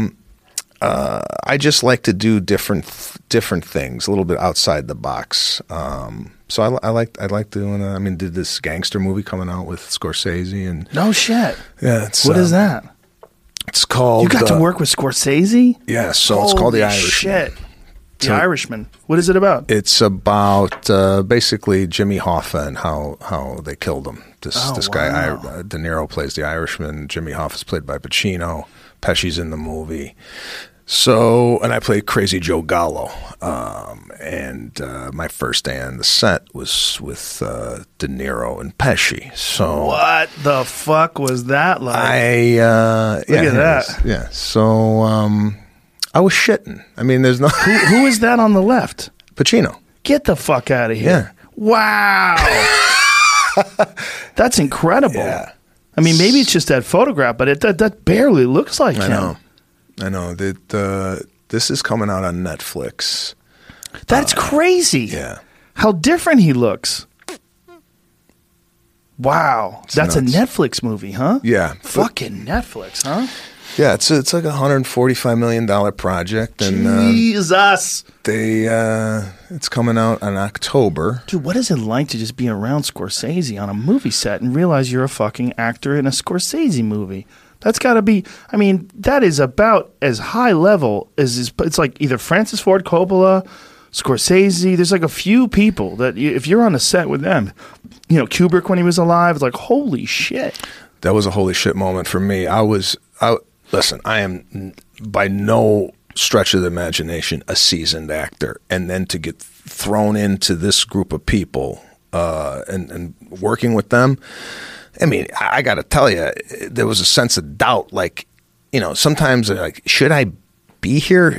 I just like to do different things, a little bit outside the box. So I like doing. Did this gangster movie coming out with Scorsese and no shit. Yeah, what is that? It's called. You got to work with Scorsese? Yeah, so it's called The Irishman. Shit. The Irishman. What is it about? It's about basically Jimmy Hoffa and how they killed him. This guy, De Niro, plays the Irishman. Jimmy Hoffa's played by Pacino. Pesci's in the movie. So, and I played Crazy Joe Gallo. And my first day on the set was with De Niro and Pesci. So what the fuck was that like? Look at that. Yeah. So I was shitting. I mean, there's no who is that on the left? Pacino. Get the fuck out of here. Yeah. Wow. That's incredible. Yeah. I mean, maybe it's just that photograph, but that barely looks like him. I know that this is coming out on Netflix. That's crazy. Yeah. How different he looks. Wow. That's nuts. A Netflix movie, huh? Yeah. Fucking Netflix, huh? Yeah, it's like a $145 million project, and Jesus, it's coming out in October. Dude, what is it like to just be around Scorsese on a movie set and realize you're a fucking actor in a Scorsese movie? That's got to be. I mean, that is about as high level as it's like either Francis Ford Coppola, Scorsese. There's like a few people that if you're on a set with them, Kubrick when he was alive, it's like holy shit. That was a holy shit moment for me. Listen, I am by no stretch of the imagination a seasoned actor, and then to get thrown into this group of people and working with them, I mean, I got to tell you, there was a sense of doubt. Like, sometimes like, should I be here?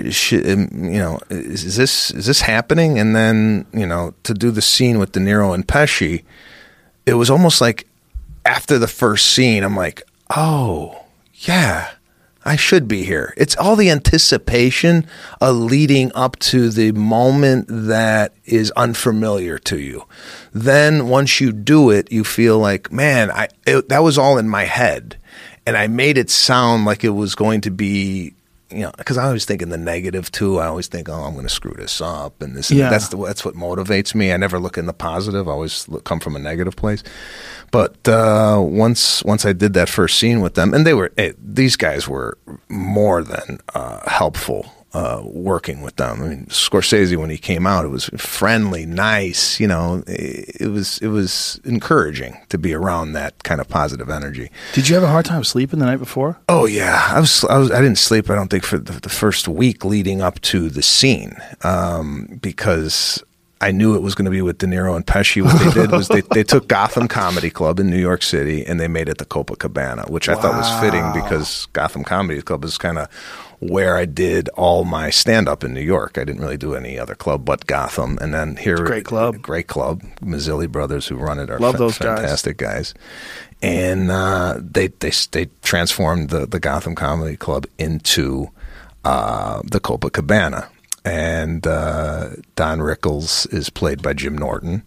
Is this happening? And then to do the scene with De Niro and Pesci, it was almost like after the first scene, I'm like, oh yeah. I should be here. It's all the anticipation of leading up to the moment that is unfamiliar to you. Then once you do it, you feel like, man, that was all in my head. And I made it sound like it was going to be, because I always think in the negative too. I always think, oh, I'm going to screw this up. And this, that's what motivates me. I never look in the positive. I always come from a negative place. But once I did that first scene with them, and these guys were more than helpful working with them. I mean, Scorsese, when he came out, it was friendly, nice. It was encouraging to be around that kind of positive energy. Did you have a hard time sleeping the night before? Oh yeah, I didn't sleep. I don't think for the first week leading up to the scene because I knew it was going to be with De Niro and Pesci. What they did was they took Gotham Comedy Club in New York City and they made it the Copacabana, which I thought was fitting because Gotham Comedy Club is kind of where I did all my stand-up in New York. I didn't really do any other club but Gotham. And then here, great club. Mazzilli brothers who run it are those fantastic guys. And they transformed the Gotham Comedy Club into the Copacabana. And Don Rickles is played by Jim Norton.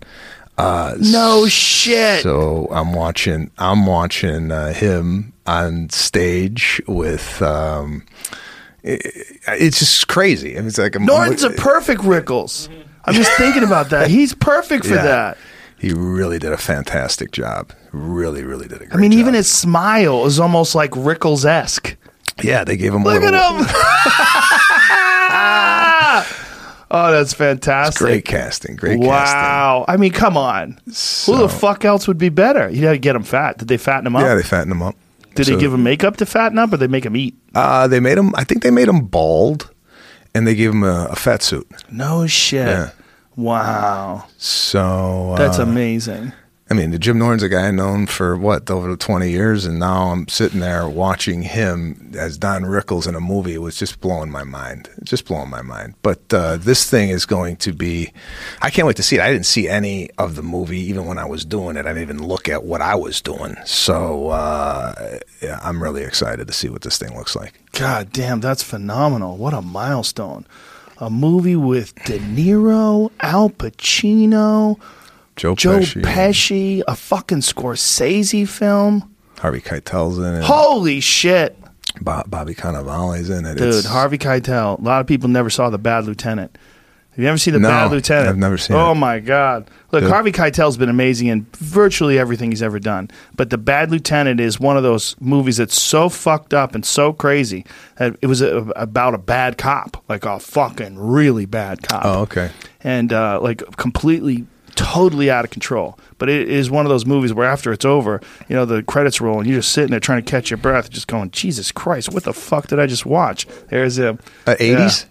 No shit. So I'm watching him on stage with it's just crazy. It's like Norton's a perfect Rickles. I'm just thinking about that. He's perfect for that. He really did a fantastic job. Really, really did a great job. Even his smile is almost like Rickles-esque. Yeah, they gave him Look at him. Oh, that's fantastic. It's great casting. Great casting. Wow. Come on. Who the fuck else would be better? You had to get him fat. Did they fatten him up? Yeah, they fattened him up. Did they give him makeup to fatten up, or they make him eat? They made him. I think they made him bald, and they gave him a fat suit. No shit. Yeah. Wow. So that's amazing. Jim Norton's a guy known for over 20 years, and now I'm sitting there watching him as Don Rickles in a movie. It was just blowing my mind. But this thing is going to be. I can't wait to see it. I didn't see any of the movie even when I was doing it. I didn't even look at what I was doing. So yeah, I'm really excited to see what this thing looks like. God damn, that's phenomenal! What a milestone! A movie with De Niro, Al Pacino. Joe Pesci, a fucking Scorsese film. Harvey Keitel's in it. Holy shit. Bobby Cannavale's in it. Dude, Harvey Keitel. A lot of people never saw The Bad Lieutenant. Have you ever seen The Bad Lieutenant? I've never seen it. Oh, my God. Look, Harvey Keitel's been amazing in virtually everything he's ever done. But The Bad Lieutenant is one of those movies that's so fucked up and so crazy that it was about a bad cop, like a fucking really bad cop. Oh, okay. And completely, totally out of control. But it is one of those movies where after it's over, the credits roll and you're just sitting there trying to catch your breath, just going, Jesus Christ, what the fuck did I just watch? There's a 80s?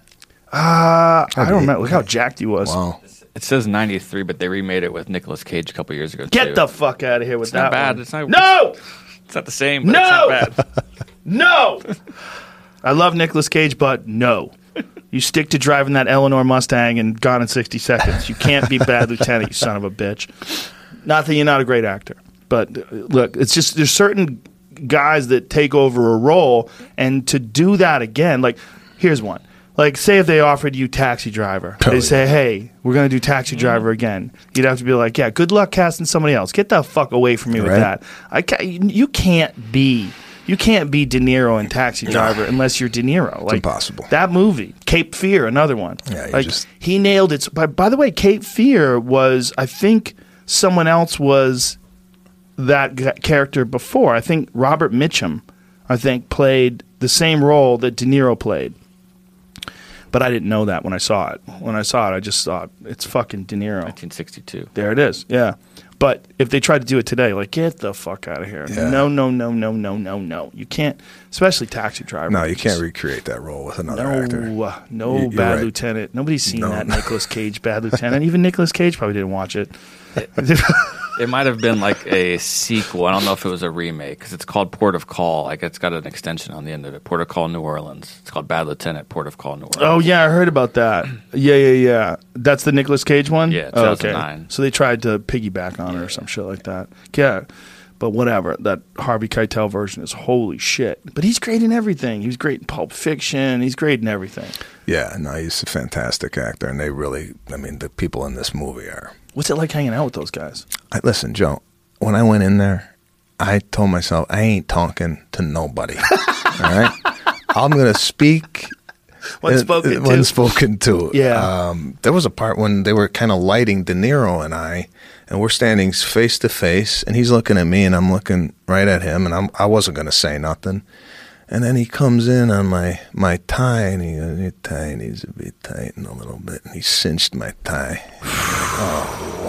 I don't remember. Look how jacked he was. Wow. It says 93, but they remade it with Nicolas Cage a couple years ago. Get the fuck out of here with it's not that bad. one. It's not. No! It's not the same. But No! It's not bad. No! I love Nicolas Cage, but no. You stick to driving that Eleanor Mustang and Gone in 60 Seconds. You can't be Bad Lieutenant, you son of a bitch. Not that you're not a great actor. But look, it's just there's certain guys that take over a role, and to do that again, here's one. Say if they offered you Taxi Driver. They say, hey, we're going to do Taxi Driver again. You'd have to be like, yeah, good luck casting somebody else. Get the fuck away from me with that. You can't be De Niro in Taxi Driver unless you're De Niro. It's impossible. That movie, Cape Fear, another one. Yeah, he nailed it. By the way, Cape Fear was, I think someone else was that character before. I think Robert Mitchum, played the same role that De Niro played. But I didn't know that when I saw it. When I saw it, I just thought, it's fucking De Niro. 1962. There it is, yeah. But if they tried to do it today, get the fuck out of here. Yeah. No. You can't, especially Taxi Driver. No, you can't recreate that role with another actor. No, You're Bad right. Lieutenant. Nobody's seen that Nicolas Cage Bad Lieutenant. Even Nicolas Cage probably didn't watch it. It might have been a sequel. I don't know if it was a remake because it's called Port of Call. It's got an extension on the end of it. Port of Call, New Orleans. It's called Bad Lieutenant, Port of Call, New Orleans. Oh, yeah, I heard about that. Yeah. That's the Nicolas Cage one? Yeah, 2009. Okay. So they tried to piggyback on it or some shit like that. Yeah. But whatever. That Harvey Keitel version is holy shit. But he's great in everything. He was great in Pulp Fiction. He's great in everything. Yeah, no, he's a fantastic actor. And they really, the people in this movie are. What's it like hanging out with those guys? Listen, Joe, when I went in there, I told myself, I ain't talking to nobody. All right? I'm going to speak when spoken to. Yeah. There was a part when they were kind of lighting De Niro and we're standing face to face, and he's looking at me, and I'm looking right at him, and I wasn't going to say nothing. And then he comes in on my tie, and he goes, your tie needs to be tightened a little bit. And he cinched my tie. Oh,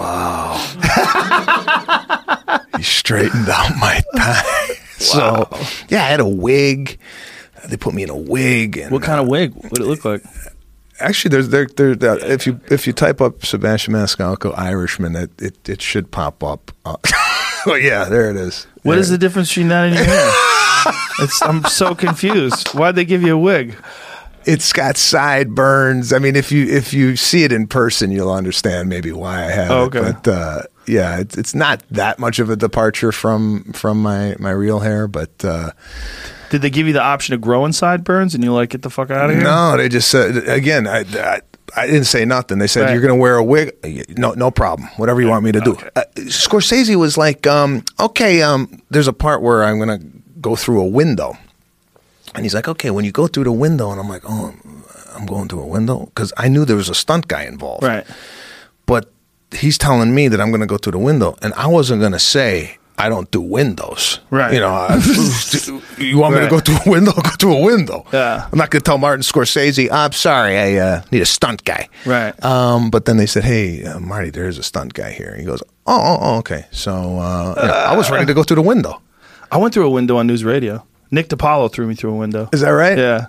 wow. He straightened out my tie. Wow. So, yeah, I had a wig. They put me in a wig. And, what kind of wig? What did it look like? Actually, if you type up Sebastian Maniscalco Irishman, it should pop up. Oh, yeah, there it is. What is the difference between that and your hair? I'm so confused. Why'd they give you a wig? It's got sideburns. If you see it in person, you'll understand maybe why I have it. But yeah, it's not that much of a departure from my real hair. But did they give you the option of growing sideburns, and you're get the fuck out of here? No, they just said again. I didn't say nothing. They said, You're going to wear a wig. No problem. Whatever you want me to do. Scorsese was like, okay, there's a part where I'm going to go through a window. And he's like, okay, when you go through the window, and I'm like, oh, I'm going through a window? Because I knew there was a stunt guy involved. Right. But he's telling me that I'm going to go through the window, and I wasn't going to say, I don't do windows. Right. You know, you want me to go through a window? Go through a window. Yeah. I'm not going to tell Martin Scorsese, I'm sorry, I need a stunt guy. Right. But then they said, hey, Marty, there is a stunt guy here. He goes, oh, okay. So I was ready to go through the window. I went through a window on News Radio. Nick DiPaolo threw me through a window. Is that right? Yeah.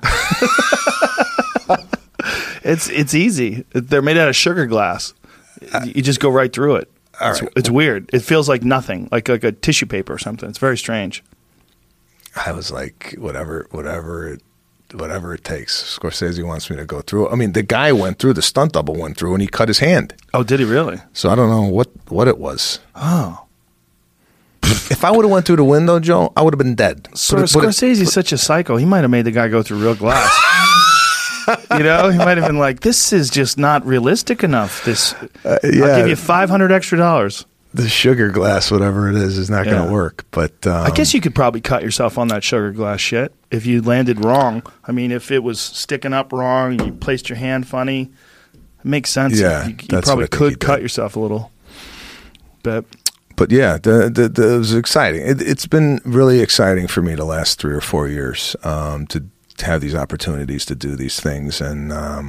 It's easy. They're made out of sugar glass. You just go right through it. It's weird. It feels like nothing, like a tissue paper or something. It's very strange. I was like, whatever it takes. Scorsese wants me to go through. I mean, the guy went through, the stunt double went through, and he cut his hand. Oh, did he really? So I don't know what it was. Oh. If I would have went through the window, Joe, I would have been dead. Scorsese's such a psycho. He might have made the guy go through real glass. You know, he might have been like, this is just not realistic enough. I'll give you $500 extra. The sugar glass, whatever it is not going to work. But I guess you could probably cut yourself on that sugar glass shit if you landed wrong. I mean, if it was sticking up wrong, you placed your hand funny, it makes sense. Yeah, you probably could cut yourself a little bit. But yeah, it was exciting. It's been really exciting for me the last 3 or 4 years to have these opportunities to do these things, and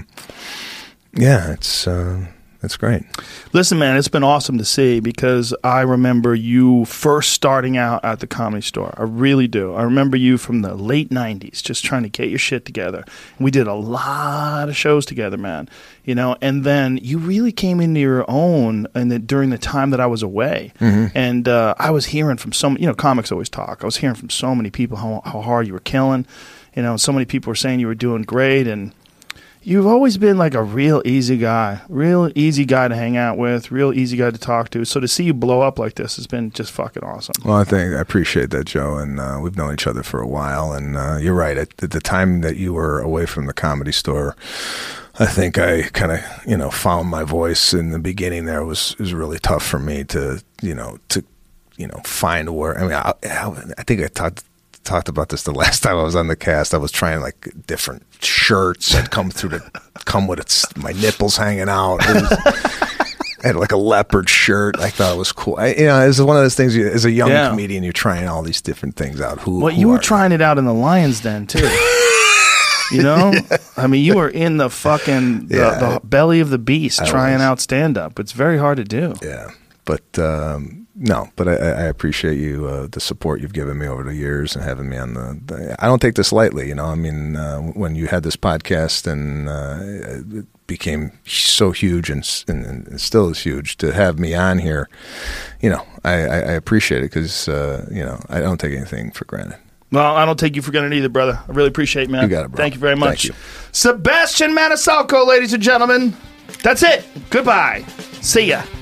it's great. Listen, man, it's been awesome to see, because I remember you first starting out at the Comedy Store. I really do. I remember you from the late 90s, just trying to get your shit together. We did a lot of shows together, man. You know, and then you really came into your own during the time that I was away. Mm-hmm. And I was hearing from comics always talk. I was hearing from so many people how hard you were killing. You know, so many people were saying you were doing great, and you've always been like a real easy guy to hang out with, real easy guy to talk to. So to see you blow up like this has been just fucking awesome. Well, I appreciate that, Joe, and we've known each other for a while, and you're right. At the time that you were away from the Comedy Store, I think I kind of, found my voice in the beginning. There was really tough for me to find a word. I mean, I think I talked about this the last time I was on the cast. I was trying like different shirts that come with my nipples hanging out. I had like a leopard shirt. I thought it was cool. It was one of those things. As a young comedian, you're trying all these different things out. You were trying it out in the Lion's Den too. You know, I mean, you were in the fucking the belly of the beast trying out stand up. It's very hard to do. Yeah, but. No, but I appreciate you, the support you've given me over the years and having me on the I don't take this lightly, I mean, when you had this podcast and it became so huge and still is huge to have me on here, I appreciate it because, I don't take anything for granted. Well, I don't take you for granted either, brother. I really appreciate it, man. You got it, bro. Thank you very much. Thank you. Sebastian Maniscalco, ladies and gentlemen. That's it. Goodbye. See ya.